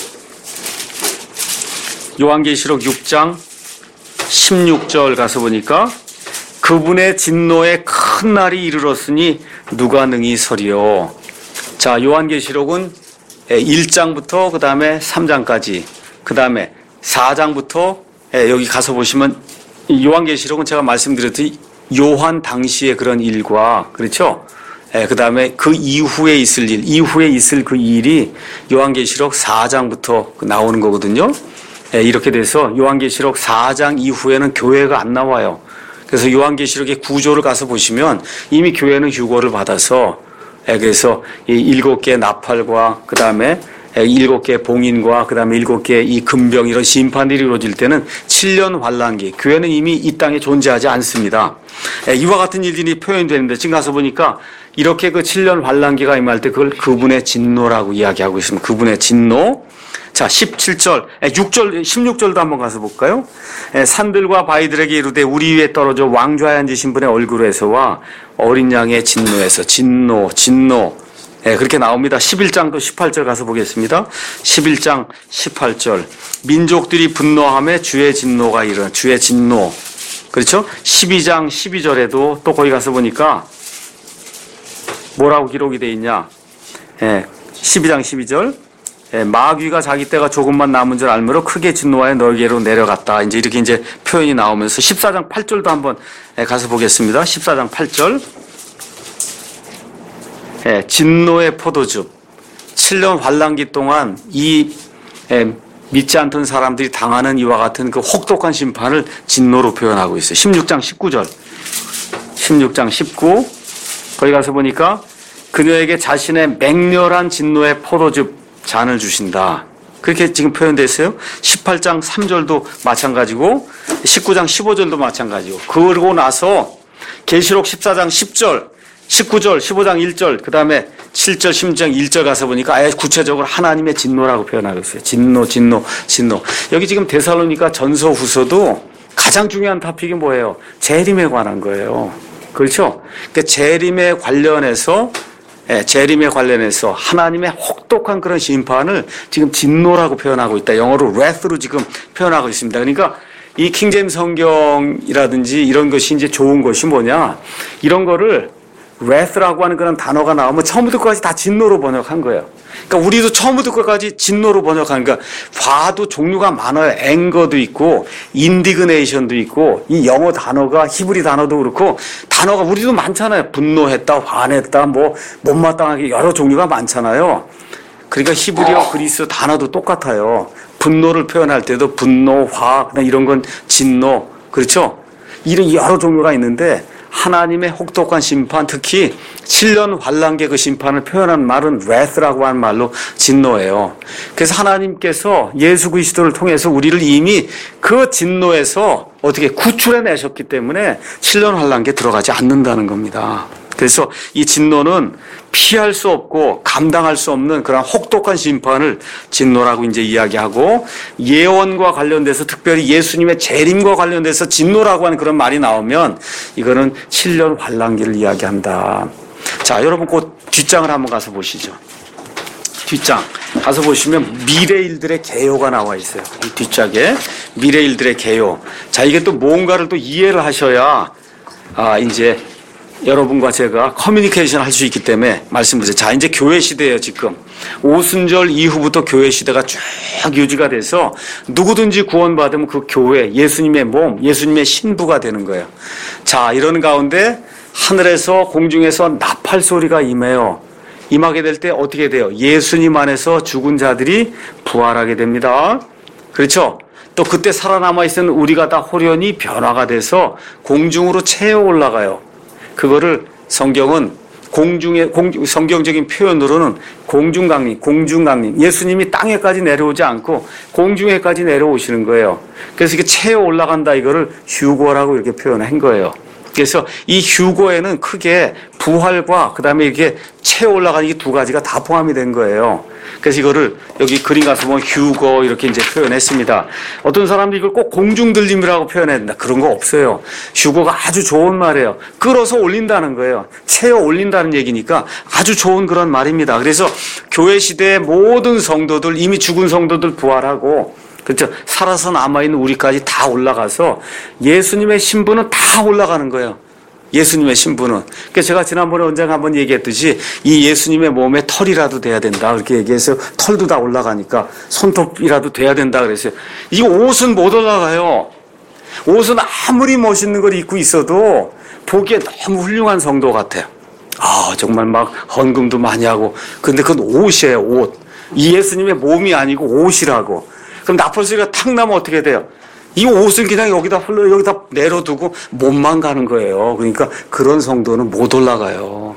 요한계시록 육 장 십육 절 가서 보니까 그분의 진노의 큰 날이 이르렀으니 누가 능히 서리요. 자, 요한계시록은 일 장부터 그 다음에 삼 장까지, 그 다음에 사 장부터 여기 가서 보시면 요한계시록은 제가 말씀드렸듯이 요한 당시의 그런 일과, 그렇죠? 그 다음에 그 이후에 있을 일, 이후에 있을 그 일이 요한계시록 사 장부터 나오는 거거든요. 이렇게 돼서 요한계시록 사 장 이후에는 교회가 안 나와요. 그래서 요한계시록의 구조를 가서 보시면 이미 교회는 휴거를 받아서, 그래서 이 일곱 개의 나팔과 그 다음에 일곱 개의 봉인과 그 다음에 일곱 개의 이 금병 이런 심판들이 이루어질 때는 칠 년 환란기, 교회는 이미 이 땅에 존재하지 않습니다. 이와 같은 일들이 표현되는데 지금 가서 보니까 이렇게 그 칠 년 환란기가 임할 때 그걸 그분의 진노라고 이야기하고 있습니다. 그분의 진노. 자, 십칠 절, 육 절, 십육 절도 한번 가서 볼까요? 산들과 바위들에게 이르되 우리 위에 떨어져 왕좌에 앉으신 분의 얼굴에서와 어린 양의 진노에서, 진노, 진노. 예, 그렇게 나옵니다. 십일 장도 십팔 절 가서 보겠습니다. 십일 장 십팔 절. 민족들이 분노하며 주의 진노가 일어나, 주의 진노. 그렇죠? 십이 장 십이 절에도 또 거기 가서 보니까 뭐라고 기록이 되어 있냐? 예, 십이 장 십이 절. 예, 마귀가 자기 때가 조금만 남은 줄 알므로 크게 진노하여 너에게로 내려갔다. 이제 이렇게 이제 표현이 나오면서 십사 장 팔 절도 한번 가서 보겠습니다. 십사 장 팔 절. 예, 진노의 포도즙. 칠 년 환란기 동안 이 예, 믿지 않던 사람들이 당하는 이와 같은 그 혹독한 심판을 진노로 표현하고 있어요. 십육 장 십구 절. 십육 장 십구. 거기 가서 보니까 그녀에게 자신의 맹렬한 진노의 포도즙 잔을 주신다. 그렇게 지금 표현되어 있어요. 십팔 장 삼 절도 마찬가지고 십구 장 십오 절도 마찬가지고, 그러고 나서 계시록 십사 장 십 절, 십구 절, 십오 장 일 절, 그 다음에 칠 절, 십육 장 일 절 가서 보니까 아예 구체적으로 하나님의 진노라고 표현하고 있어요. 진노, 진노, 진노. 여기 지금 데살로니가 전서 후서도 가장 중요한 토픽이 뭐예요? 재림에 관한 거예요. 그렇죠? 그러니까 재림에 관련해서, 예, 재림에 관련해서 하나님의 혹독한 그런 심판을 지금 진노라고 표현하고 있다. 영어로 wrath로 지금 표현하고 있습니다. 그러니까 이 킹제임 성경이라든지 이런 것이 이제 좋은 것이 뭐냐? 이런 거를 wrath라고 하는 그런 단어가 나오면 처음부터 끝까지 다 진노로 번역한 거예요. 그러니까 우리도 처음부터 끝까지 진노로 번역하니까 봐도 종류가 많아요. 앵거도 있고 인디그네이션도 있고 이 영어 단어가 히브리 단어도 그렇고 단어가 우리도 많잖아요. 분노했다, 화냈다, 뭐 못마땅하게 여러 종류가 많잖아요. 그러니까 히브리어 그리스 단어도 똑같아요. 분노를 표현할 때도 분노, 화, 이런 건 진노, 그렇죠? 이런 여러 종류가 있는데 하나님의 혹독한 심판, 특히 칠 년 환란계 그 심판을 표현한 말은 wrath라고 하는 말로 진노예요. 그래서 하나님께서 예수 그리스도를 통해서 우리를 이미 그 진노에서 어떻게 구출해내셨기 때문에 칠 년 환란계 들어가지 않는다는 겁니다. 그래서 이 진노는 피할 수 없고 감당할 수 없는 그런 혹독한 심판을 진노라고 이제 이야기하고, 예언과 관련돼서 특별히 예수님의 재림과 관련돼서 진노라고 하는 그런 말이 나오면 이거는 칠 년 환란기를 이야기한다. 자, 여러분 그 뒷장을 한번 가서 보시죠. 뒷장 가서 보시면 미래일들의 개요가 나와 있어요. 이 뒷장에 미래일들의 개요. 자, 이게 또 뭔가를 또 이해를 하셔야 아 이제 여러분과 제가 커뮤니케이션 할 수 있기 때문에 말씀드렸어요. 자, 이제 교회 시대예요, 지금. 오순절 이후부터 교회 시대가 쭉 유지가 돼서 누구든지 구원받으면 그 교회, 예수님의 몸, 예수님의 신부가 되는 거예요. 자, 이런 가운데 하늘에서 공중에서 나팔 소리가 임해요. 임하게 될 때 어떻게 돼요? 예수님 안에서 죽은 자들이 부활하게 됩니다. 그렇죠? 또 그때 살아남아 있는 우리가 다 호련히 변화가 돼서 공중으로 채워 올라가요. 그거를 성경은 공중의 공, 성경적인 표현으로는 공중강림, 공중강림. 예수님이 땅에까지 내려오지 않고 공중에까지 내려오시는 거예요. 그래서 이게 채워 올라간다, 이거를 휴거라고 이렇게 표현한 거예요. 그래서 이 휴거에는 크게 부활과 그 다음에 이렇게 채워 올라가는 이 두 가지가 다 포함이 된 거예요. 그래서 이거를 여기 그림 가서 보면 휴거 이렇게 이제 표현했습니다. 어떤 사람들이 이걸 꼭 공중들림이라고 표현해야 된다. 그런 거 없어요. 휴거가 아주 좋은 말이에요. 끌어서 올린다는 거예요. 채워 올린다는 얘기니까 아주 좋은 그런 말입니다. 그래서 교회 시대의 모든 성도들, 이미 죽은 성도들 부활하고, 그렇죠, 살아서 남아있는 우리까지 다 올라가서 예수님의 신부는 다 올라가는 거예요. 예수님의 신부는. 그러니까 제가 지난번에 언젠가 한번 얘기했듯이 이 예수님의 몸에 털이라도 돼야 된다, 그렇게 얘기해서 털도 다 올라가니까 손톱이라도 돼야 된다 그랬어요. 이 옷은 못 올라가요. 옷은 아무리 멋있는 걸 입고 있어도 보기에 너무 훌륭한 성도 같아요. 아, 정말 막 헌금도 많이 하고. 근데 그건 옷이에요, 옷. 이 예수님의 몸이 아니고 옷이라고. 그럼 나팔 소리가 탁 나면 어떻게 돼요? 이 옷은 그냥 여기다 흘러, 여기다 내려두고 몸만 가는 거예요. 그러니까 그런 성도는 못 올라가요.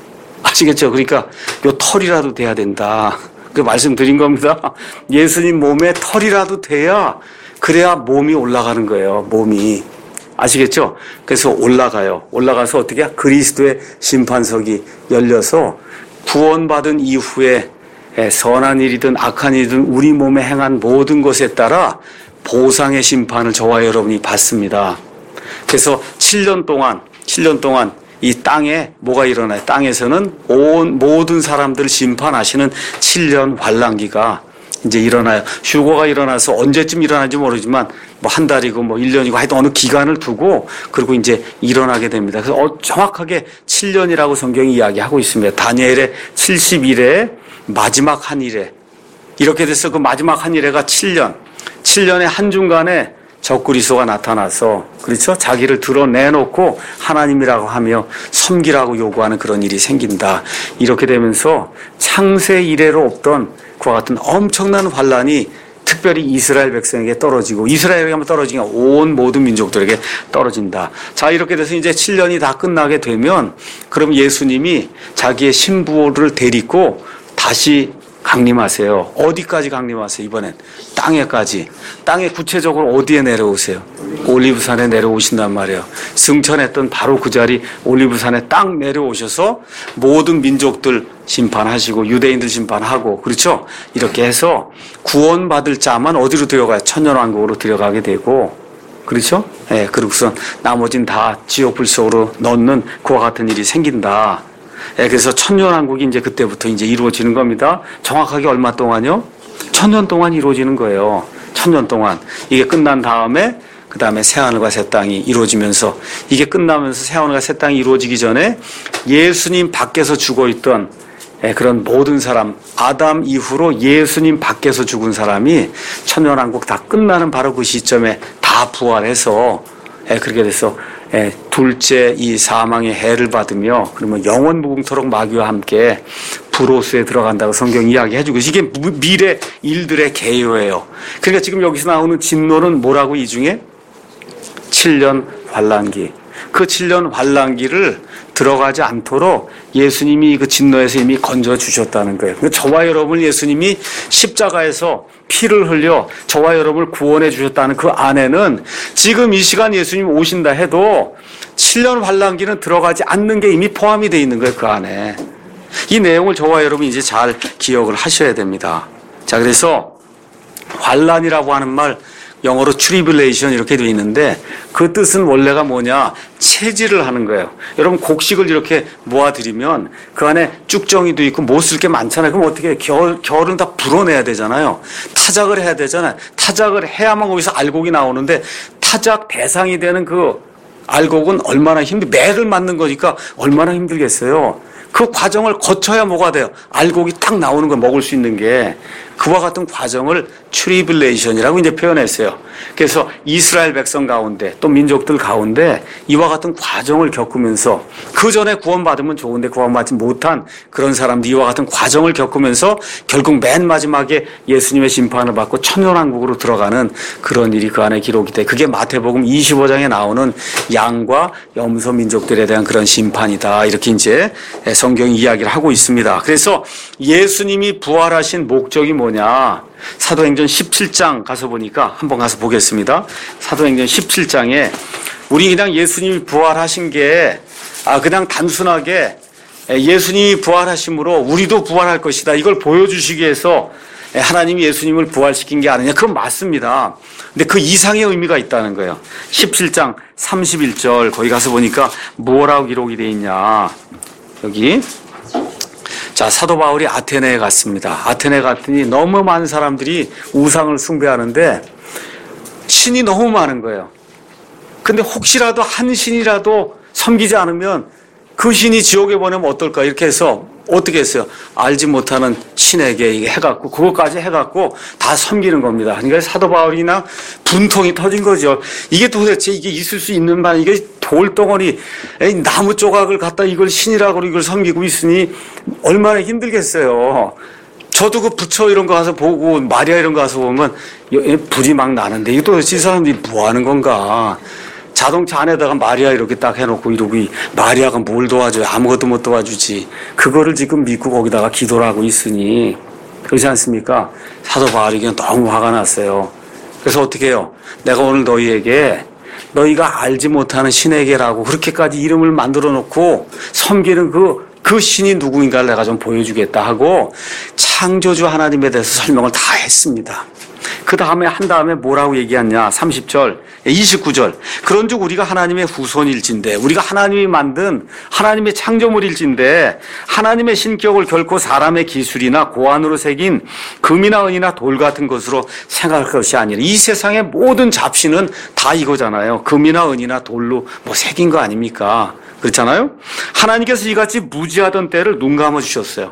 아시겠죠? 그러니까 요 털이라도 돼야 된다. 그 말씀드린 겁니다. 예수님 몸에 털이라도 돼야, 그래야 몸이 올라가는 거예요. 몸이. 아시겠죠? 그래서 올라가요. 올라가서 어떻게? 그리스도의 심판석이 열려서 구원받은 이후에 선한 일이든 악한 일이든 우리 몸에 행한 모든 것에 따라 보상의 심판을 저와 여러분이 받습니다. 그래서 칠 년 동안, 칠 년 동안 이 땅에 뭐가 일어나요? 땅에서는 온 모든 사람들을 심판하시는 칠 년 환란기가 이제 일어나요. 휴거가 일어나서 언제쯤 일어나는지 모르지만 뭐 한 달이고 뭐 일 년이고 하여튼 어느 기간을 두고 그리고 이제 일어나게 됩니다. 그래서 어, 정확하게 칠 년이라고 성경이 이야기하고 있습니다. 다니엘의 칠십 일에 마지막 한 일에, 이렇게 돼서 그 마지막 한 일에가 칠 년, 칠 년의 한중간에 적그리스도가 나타나서, 그렇죠? 자기를 드러내놓고 하나님이라고 하며 섬기라고 요구하는 그런 일이 생긴다. 이렇게 되면서 창세 이래로 없던 그와 같은 엄청난 환란이 특별히 이스라엘 백성에게 떨어지고, 이스라엘에게만 떨어지니까 온 모든 민족들에게 떨어진다. 자, 이렇게 돼서 이제 칠 년이 다 끝나게 되면, 그럼 예수님이 자기의 신부를 데리고 다시 강림하세요. 어디까지 강림하세요? 이번엔 땅에까지. 땅에 구체적으로 어디에 내려오세요? 올리브산에 내려오신단 말이에요. 승천했던 바로 그 자리 올리브산에 딱 내려오셔서 모든 민족들 심판하시고 유대인들 심판하고, 그렇죠? 이렇게 해서 구원받을 자만 어디로 들어가요? 천년왕국으로 들어가게 되고, 그렇죠? 예, 그리고선 나머지는 다 지옥 불 속으로 넣는 그와 같은 일이 생긴다. 예, 그래서 천년왕국이 이제 그때부터 이제 이루어지는 겁니다. 정확하게 얼마 동안요? 천년 동안 이루어지는 거예요. 천년 동안. 이게 끝난 다음에 그 다음에 새하늘과 새 땅이 이루어지면서, 이게 끝나면서 새하늘과 새 땅이 이루어지기 전에 예수님 밖에서 죽어있던 예, 그런 모든 사람, 아담 이후로 예수님 밖에서 죽은 사람이 천년왕국 다 끝나는 바로 그 시점에 다 부활해서 예, 그렇게 돼서 예, 둘째 이 사망의 해를 받으며 그러면 영원 무궁토록 마귀와 함께 불호수에 들어간다고 성경 이야기해주고, 이게 미래 일들의 개요예요. 그러니까 지금 여기서 나오는 진노는 뭐라고? 이 중에 칠 년 환란기. 그 칠 년 환란기를 들어가지 않도록 예수님이 그 진노에서 이미 건져 주셨다는 거예요. 그러니까 저와 여러분을 예수님이 십자가에서 피를 흘려 저와 여러분을 구원해 주셨다는 그 안에는 지금 이 시간 예수님 오신다 해도 칠 년 환란기는 들어가지 않는 게 이미 포함이 되어 있는 거예요. 그 안에. 이 내용을 저와 여러분이 이제 잘 기억을 하셔야 됩니다. 자, 그래서 환란이라고 하는 말 영어로 tribulation 이렇게 되어 있는데 그 뜻은 원래가 뭐냐? 체질을 하는 거예요. 여러분 곡식을 이렇게 모아드리면 그 안에 쭉정이도 있고 못 쓸 게 많잖아요. 그럼 어떻게 해요? 결, 결은 다 불어내야 되잖아요. 타작을 해야 되잖아요. 타작을 해야만 거기서 알곡이 나오는데 타작 대상이 되는 그 알곡은 얼마나 힘들, 매를 맞는 거니까 얼마나 힘들겠어요. 그 과정을 거쳐야 뭐가 돼요? 알곡이 딱 나오는 거 먹을 수 있는 게. 그와 같은 과정을 트리블레이션이라고 이제 표현했어요. 그래서 이스라엘 백성 가운데 또 민족들 가운데 이와 같은 과정을 겪으면서, 그 전에 구원받으면 좋은데 구원받지 못한 그런 사람들 이와 같은 과정을 겪으면서 결국 맨 마지막에 예수님의 심판을 받고 천년왕국으로 들어가는 그런 일이 그 안에 기록이 돼. 그게 마태복음 이십오 장에 나오는 양과 염소 민족들에 대한 그런 심판이다. 이렇게 이제 성경이 이야기를 하고 있습니다. 그래서 예수님이 부활하신 목적이 뭐냐? 사도행전 십칠 장 가서 보니까 한번 가서 보겠습니다. 사도행전 십칠 장에 우리 그냥 예수님이 부활하신 게 아 그냥 단순하게 예수님이 부활하심으로 우리도 부활할 것이다, 이걸 보여주시기 위해서 하나님이 예수님을 부활시킨 게 아니냐? 그건 맞습니다. 근데 그 이상의 의미가 있다는 거예요. 십칠 장 삼십일 절 거기 가서 보니까 뭐라고 기록이 되어 있냐? 여기 자, 사도 바울이 아테네에 갔습니다. 아테네에 갔더니 너무 많은 사람들이 우상을 숭배하는데 신이 너무 많은 거예요. 근데 혹시라도 한 신이라도 섬기지 않으면 그 신이 지옥에 보내면 어떨까? 이렇게 해서 어떻게 했어요? 알지 못하는 신에게 이게 해갖고, 그것까지 해갖고 다 섬기는 겁니다. 그러니까 사도 바울이나 분통이 터진 거죠. 이게 도대체 이게 있을 수 있는 말, 이게 돌덩어리, 에이, 나무 조각을 갖다 이걸 신이라고 이걸 섬기고 있으니 얼마나 힘들겠어요. 저도 그 부처 이런 거 가서 보고 마리아 이런 거 가서 보면 불이 막 나는데 이게 도대체 이 사람들이 뭐 하는 건가? 자동차 안에다가 마리아 이렇게 딱 해놓고 이러고 마리아가 뭘 도와줘요? 아무것도 못 도와주지. 그거를 지금 믿고 거기다가 기도를 하고 있으니 그렇지 않습니까? 사도 바울에게 너무 화가 났어요. 그래서 어떻게 해요? 내가 오늘 너희에게 너희가 알지 못하는 신에게라고 그렇게까지 이름을 만들어 놓고 섬기는 그, 그 신이 누구인가를 내가 좀 보여주겠다 하고 창조주 하나님에 대해서 설명을 다 했습니다. 그 다음에 한 다음에 뭐라고 얘기했냐? 삼십 절, 이십구 절. 그런즉 우리가 하나님의 후손일진데, 우리가 하나님이 만든 하나님의 창조물일진데 하나님의 신격을 결코 사람의 기술이나 고안으로 새긴 금이나 은이나 돌 같은 것으로 생각할 것이 아니라, 이 세상의 모든 잡신은 다 이거잖아요. 금이나 은이나 돌로 뭐 새긴 거 아닙니까? 그렇잖아요? 하나님께서 이같이 무지하던 때를 눈 감아 주셨어요.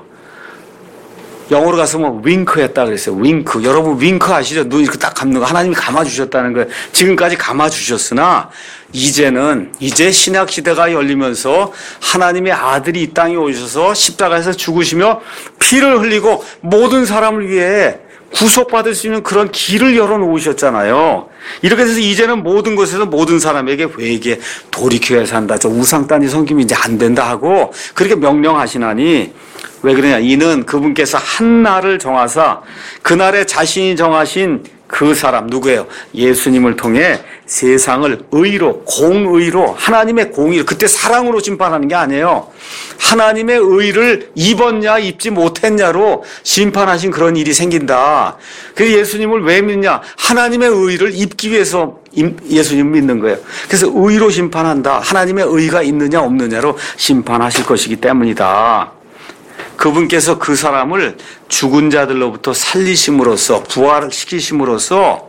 영어로 가서 뭐 윙크했다 그랬어요. 윙크. 여러분 윙크 아시죠? 눈 이렇게 딱 감는 거. 하나님이 감아주셨다는 거예요. 지금까지 감아주셨으나 이제는 이제 신약 시대가 열리면서 하나님의 아들이 이 땅에 오셔서 십자가에서 죽으시며 피를 흘리고 모든 사람을 위해 구속받을 수 있는 그런 길을 열어놓으셨잖아요. 이렇게 해서 이제는 모든 곳에서 모든 사람에게 회개, 돌이켜야 산다. 저 우상단이 섬기면 이제 안 된다 하고 그렇게 명령하시나니 왜 그러냐? 이는 그분께서 한 날을 정하사 그날에 자신이 정하신 그 사람 누구예요? 예수님을 통해 세상을 의로, 공의로, 하나님의 공의로, 그때 사랑으로 심판하는 게 아니에요. 하나님의 의를 입었냐 입지 못했냐로 심판하신 그런 일이 생긴다. 그래서 예수님을 왜 믿냐? 하나님의 의를 입기 위해서 예수님을 믿는 거예요. 그래서 의로 심판한다. 하나님의 의가 있느냐 없느냐로 심판하실 것이기 때문이다. 그분께서 그 사람을 죽은 자들로부터 살리심으로써, 부활을 시키심으로써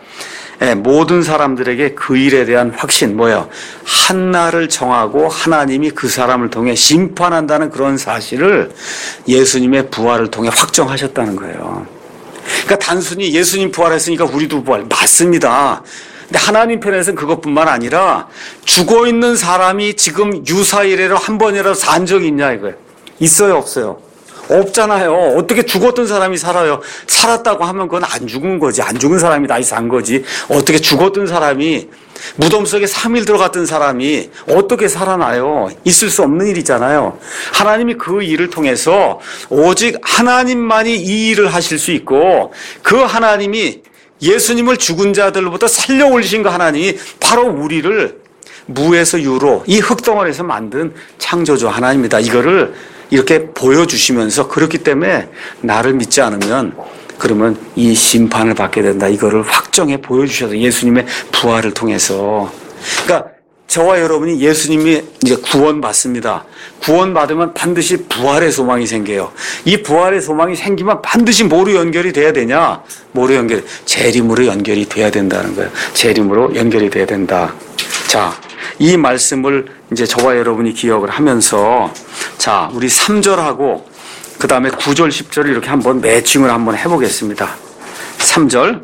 모든 사람들에게 그 일에 대한 확신, 뭐예요? 한 날을 정하고 하나님이 그 사람을 통해 심판한다는 그런 사실을 예수님의 부활을 통해 확정하셨다는 거예요. 그러니까 단순히 예수님 부활했으니까 우리도 부활, 맞습니다. 근데 하나님 편에서는 그것뿐만 아니라 죽어 있는 사람이 지금 유사 이래로 한 번이라도 산 적이 있냐 이거예요. 있어요, 없어요? 없잖아요. 어떻게 죽었던 사람이 살아요? 살았다고 하면 그건 안 죽은 거지. 안 죽은 사람이 다시 산 거지. 어떻게 죽었던 사람이, 무덤 속에 삼 일 들어갔던 사람이 어떻게 살아나요? 있을 수 없는 일이잖아요. 하나님이 그 일을 통해서 오직 하나님만이 이 일을 하실 수 있고, 그 하나님이 예수님을 죽은 자들로부터 살려 올리신 그 하나님이 바로 우리를 무에서 유로, 이 흙덩어리에서 만든 창조주 하나님입니다. 이거를 이렇게 보여주시면서, 그렇기 때문에 나를 믿지 않으면 그러면 이 심판을 받게 된다. 이거를 확정해 보여주셔서 예수님의 부활을 통해서. 그러니까 저와 여러분이 예수님이 이제 구원받습니다. 구원받으면 반드시 부활의 소망이 생겨요. 이 부활의 소망이 생기면 반드시 뭐로 연결이 돼야 되냐? 뭐로 연결? 재림으로 연결이 돼야 된다는 거예요. 재림으로 연결이 돼야 된다. 자, 이 말씀을 이제 저와 여러분이 기억을 하면서, 자, 우리 삼 절하고 그 다음에 구 절, 십 절을 이렇게 한번 매칭을 한번 해보겠습니다. 삼 절.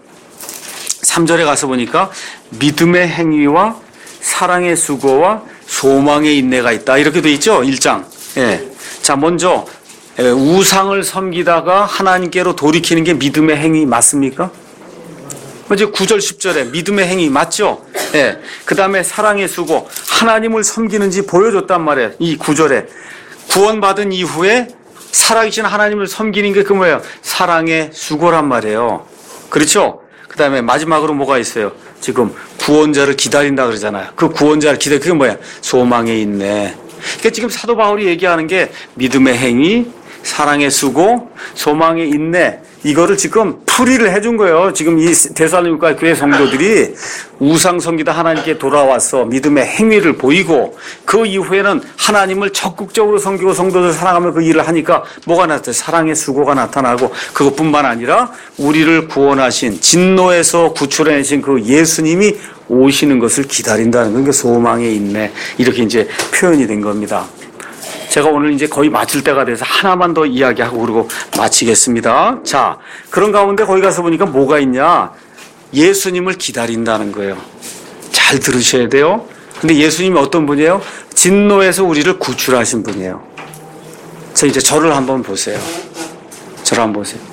삼 절에 가서 보니까 믿음의 행위와 사랑의 수고와 소망의 인내가 있다. 이렇게 돼 있죠? 일 장. 예. 자, 먼저 우상을 섬기다가 하나님께로 돌이키는 게 믿음의 행위 맞습니까? 이제 구 절, 십 절에 믿음의 행위 맞죠? 예. 그 다음에 사랑의 수고, 하나님을 섬기는지 보여줬단 말이에요. 이 구 절에. 구원받은 이후에 살아계신 하나님을 섬기는 게 그 뭐예요? 사랑의 수고란 말이에요. 그렇죠? 그 다음에 마지막으로 뭐가 있어요? 지금 구원자를 기다린다 그러잖아요. 그 구원자를 기다리, 그게 뭐야? 소망에 있네. 그러니까 지금 사도 바울이 얘기하는 게 믿음의 행위, 사랑의 수고, 소망의 인내, 이거를 지금 풀이를 해준 거예요. 지금 이 데살로니가 교회 성도들이 우상 섬기다 하나님께 돌아와서 믿음의 행위를 보이고, 그 이후에는 하나님을 적극적으로 섬기고 성도들 사랑하며 그 일을 하니까 뭐가 나타나요? 사랑의 수고가 나타나고, 그것뿐만 아니라 우리를 구원하신, 진노에서 구출해내신 그 예수님이 오시는 것을 기다린다는 건 그 소망에 있네. 이렇게 이제 표현이 된 겁니다. 제가 오늘 이제 거의 마칠 때가 돼서 하나만 더 이야기하고 그러고 마치겠습니다. 자, 그런 가운데 거기 가서 보니까 뭐가 있냐? 예수님을 기다린다는 거예요. 잘 들으셔야 돼요. 근데 예수님이 어떤 분이에요? 진노에서 우리를 구출하신 분이에요. 자, 이제 저를 한번 보세요. 저를 한번 보세요.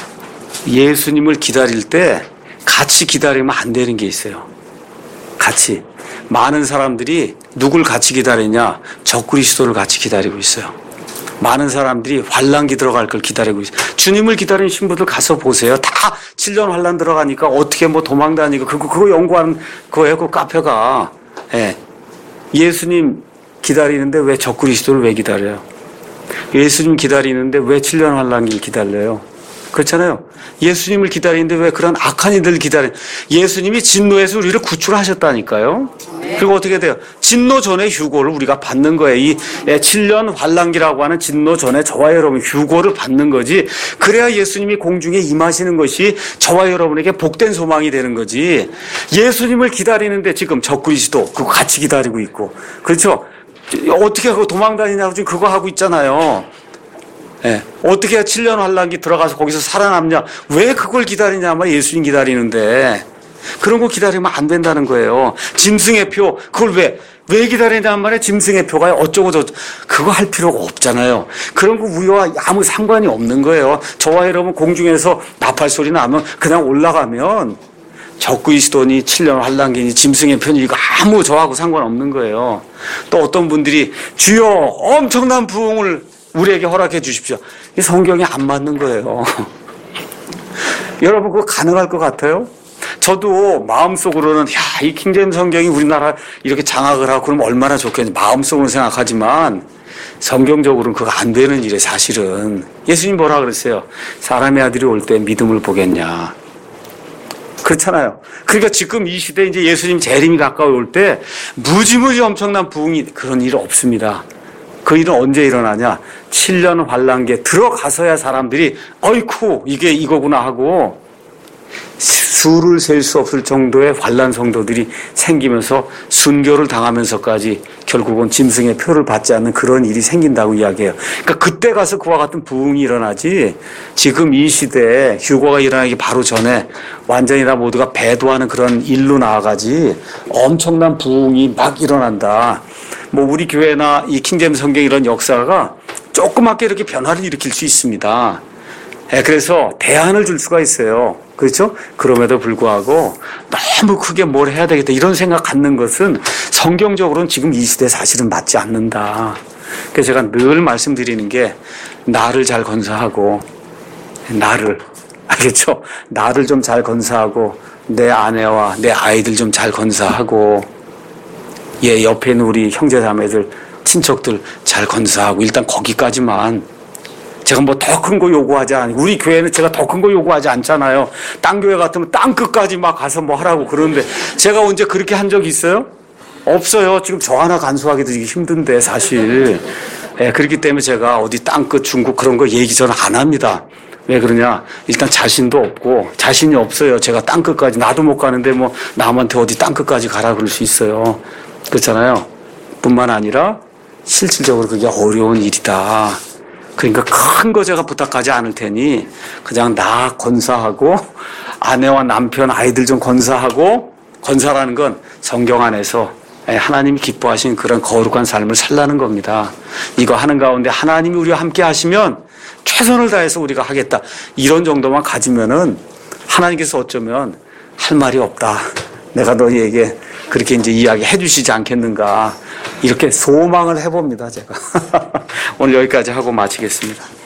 예수님을 기다릴 때 같이 기다리면 안 되는 게 있어요. 같이. 많은 사람들이 누굴 같이 기다리냐? 적그리스도를 같이 기다리고 있어요. 많은 사람들이 환란기 들어갈 걸 기다리고 있어요. 주님을 기다리는 신부들 가서 보세요. 다 칠 년 환란 들어가니까 어떻게 뭐 도망 다니고 그거 그거 연구하는 거예요. 그 카페가. 예. 예수님 기다리는데 왜 적그리스도를 왜 기다려요? 예수님 기다리는데 왜 칠 년 환란기를 기다려요? 그렇잖아요. 예수님을 기다리는데 왜 그런 악한 이들을 기다려? 예수님이 진노에서 우리를 구출하셨다니까요. 그리고 어떻게 돼요? 진노 전에 휴고를 우리가 받는 거예요. 이 칠 년 환란기라고 하는 진노 전에 저와 여러분 휴고를 받는 거지. 그래야 예수님이 공중에 임하시는 것이 저와 여러분에게 복된 소망이 되는 거지. 예수님을 기다리는데 지금 적그리스도 그거 같이 기다리고 있고, 그렇죠? 어떻게 하고 도망 다니냐고 지금 그거 하고 있잖아요. 예. 어떻게 해야 칠 년 환란기 들어가서 거기서 살아남냐? 왜 그걸 기다리냐? 말 예수님 기다리는데. 그런 거 기다리면 안 된다는 거예요. 짐승의 표, 그걸 왜, 왜 기다리냐는 말에 짐승의 표가 어쩌고 저쩌고. 그거 할 필요가 없잖아요. 그런 거 우리와 아무 상관이 없는 거예요. 저와 여러분 공중에서 나팔 소리 나면 그냥 올라가면 적그리스도니 칠 년 환란기니 짐승의 편이 이거 아무 저하고 상관없는 거예요. 또 어떤 분들이 주여 엄청난 부흥을 우리에게 허락해 주십시오. 이 성경이 안 맞는 거예요. 여러분 그거 가능할 것 같아요? 저도 마음속으로는 야, 이 킹제임스 성경이 우리나라 이렇게 장악을 하고 그러면 얼마나 좋겠는지 마음속으로 생각하지만 성경적으로는 그거 안 되는 일이에요. 사실은 예수님 뭐라 그랬어요? 사람의 아들이 올 때 믿음을 보겠냐. 그렇잖아요. 그러니까 지금 이 시대에 이제 예수님 재림이 가까이 올 때 무지무지 엄청난 부흥이 그런 일 없습니다. 그 일은 언제 일어나냐? 칠 년 환란기에 들어가서야 사람들이 어이쿠 이게 이거구나 하고 수를 셀 수 없을 정도의 환란 성도들이 생기면서 순교를 당하면서까지 결국은 짐승의 표를 받지 않는 그런 일이 생긴다고 이야기해요. 그러니까 그때 가서 그와 같은 부흥이 일어나지 지금 이 시대에 휴거가 일어나기 바로 전에 완전히 다 모두가 배도하는 그런 일로 나아가지 엄청난 부흥이 막 일어난다. 뭐 우리 교회나 이 킹제임스 성경 이런 역사가 조그맣게 이렇게 변화를 일으킬 수 있습니다. 예, 그래서 대안을 줄 수가 있어요. 그렇죠? 그럼에도 불구하고 너무 크게 뭘 해야 되겠다 이런 생각 갖는 것은 성경적으로는 지금 이 시대에 사실은 맞지 않는다. 그래서 제가 늘 말씀드리는 게 나를 잘 건사하고 나를 알겠죠? 나를 좀 잘 건사하고 내 아내와 내 아이들 좀 잘 건사하고 예, 옆에 있는 우리 형제자매들 친척들 잘 건사하고 일단 거기까지만 제가 뭐 더 큰 거 요구하지 않고 우리 교회는 제가 더 큰 거 요구하지 않잖아요. 딴 교회 같으면 땅 끝까지 막 가서 뭐 하라고 그러는데 제가 언제 그렇게 한 적이 있어요? 없어요. 지금 저 하나 간수하기도 힘든데 사실. 예, 그렇기 때문에 제가 어디 땅 끝 중국 그런 거 얘기 저는 안 합니다. 왜 그러냐? 일단 자신도 없고 자신이 없어요. 제가 땅 끝까지 나도 못 가는데 뭐 남한테 어디 땅 끝까지 가라 그럴 수 있어요. 그렇잖아요. 뿐만 아니라 실질적으로 그게 어려운 일이다. 그러니까 큰 거 제가 부탁하지 않을 테니 그냥 나 건사하고 아내와 남편 아이들 좀 건사하고 건사라는 건 성경 안에서 하나님이 기뻐하신 그런 거룩한 삶을 살라는 겁니다. 이거 하는 가운데 하나님이 우리와 함께 하시면 최선을 다해서 우리가 하겠다. 이런 정도만 가지면은 하나님께서 어쩌면 할 말이 없다. 내가 너희에게 그렇게 이제 이야기해 주시지 않겠는가. 이렇게 소망을 해봅니다, 제가. 오늘 여기까지 하고 마치겠습니다.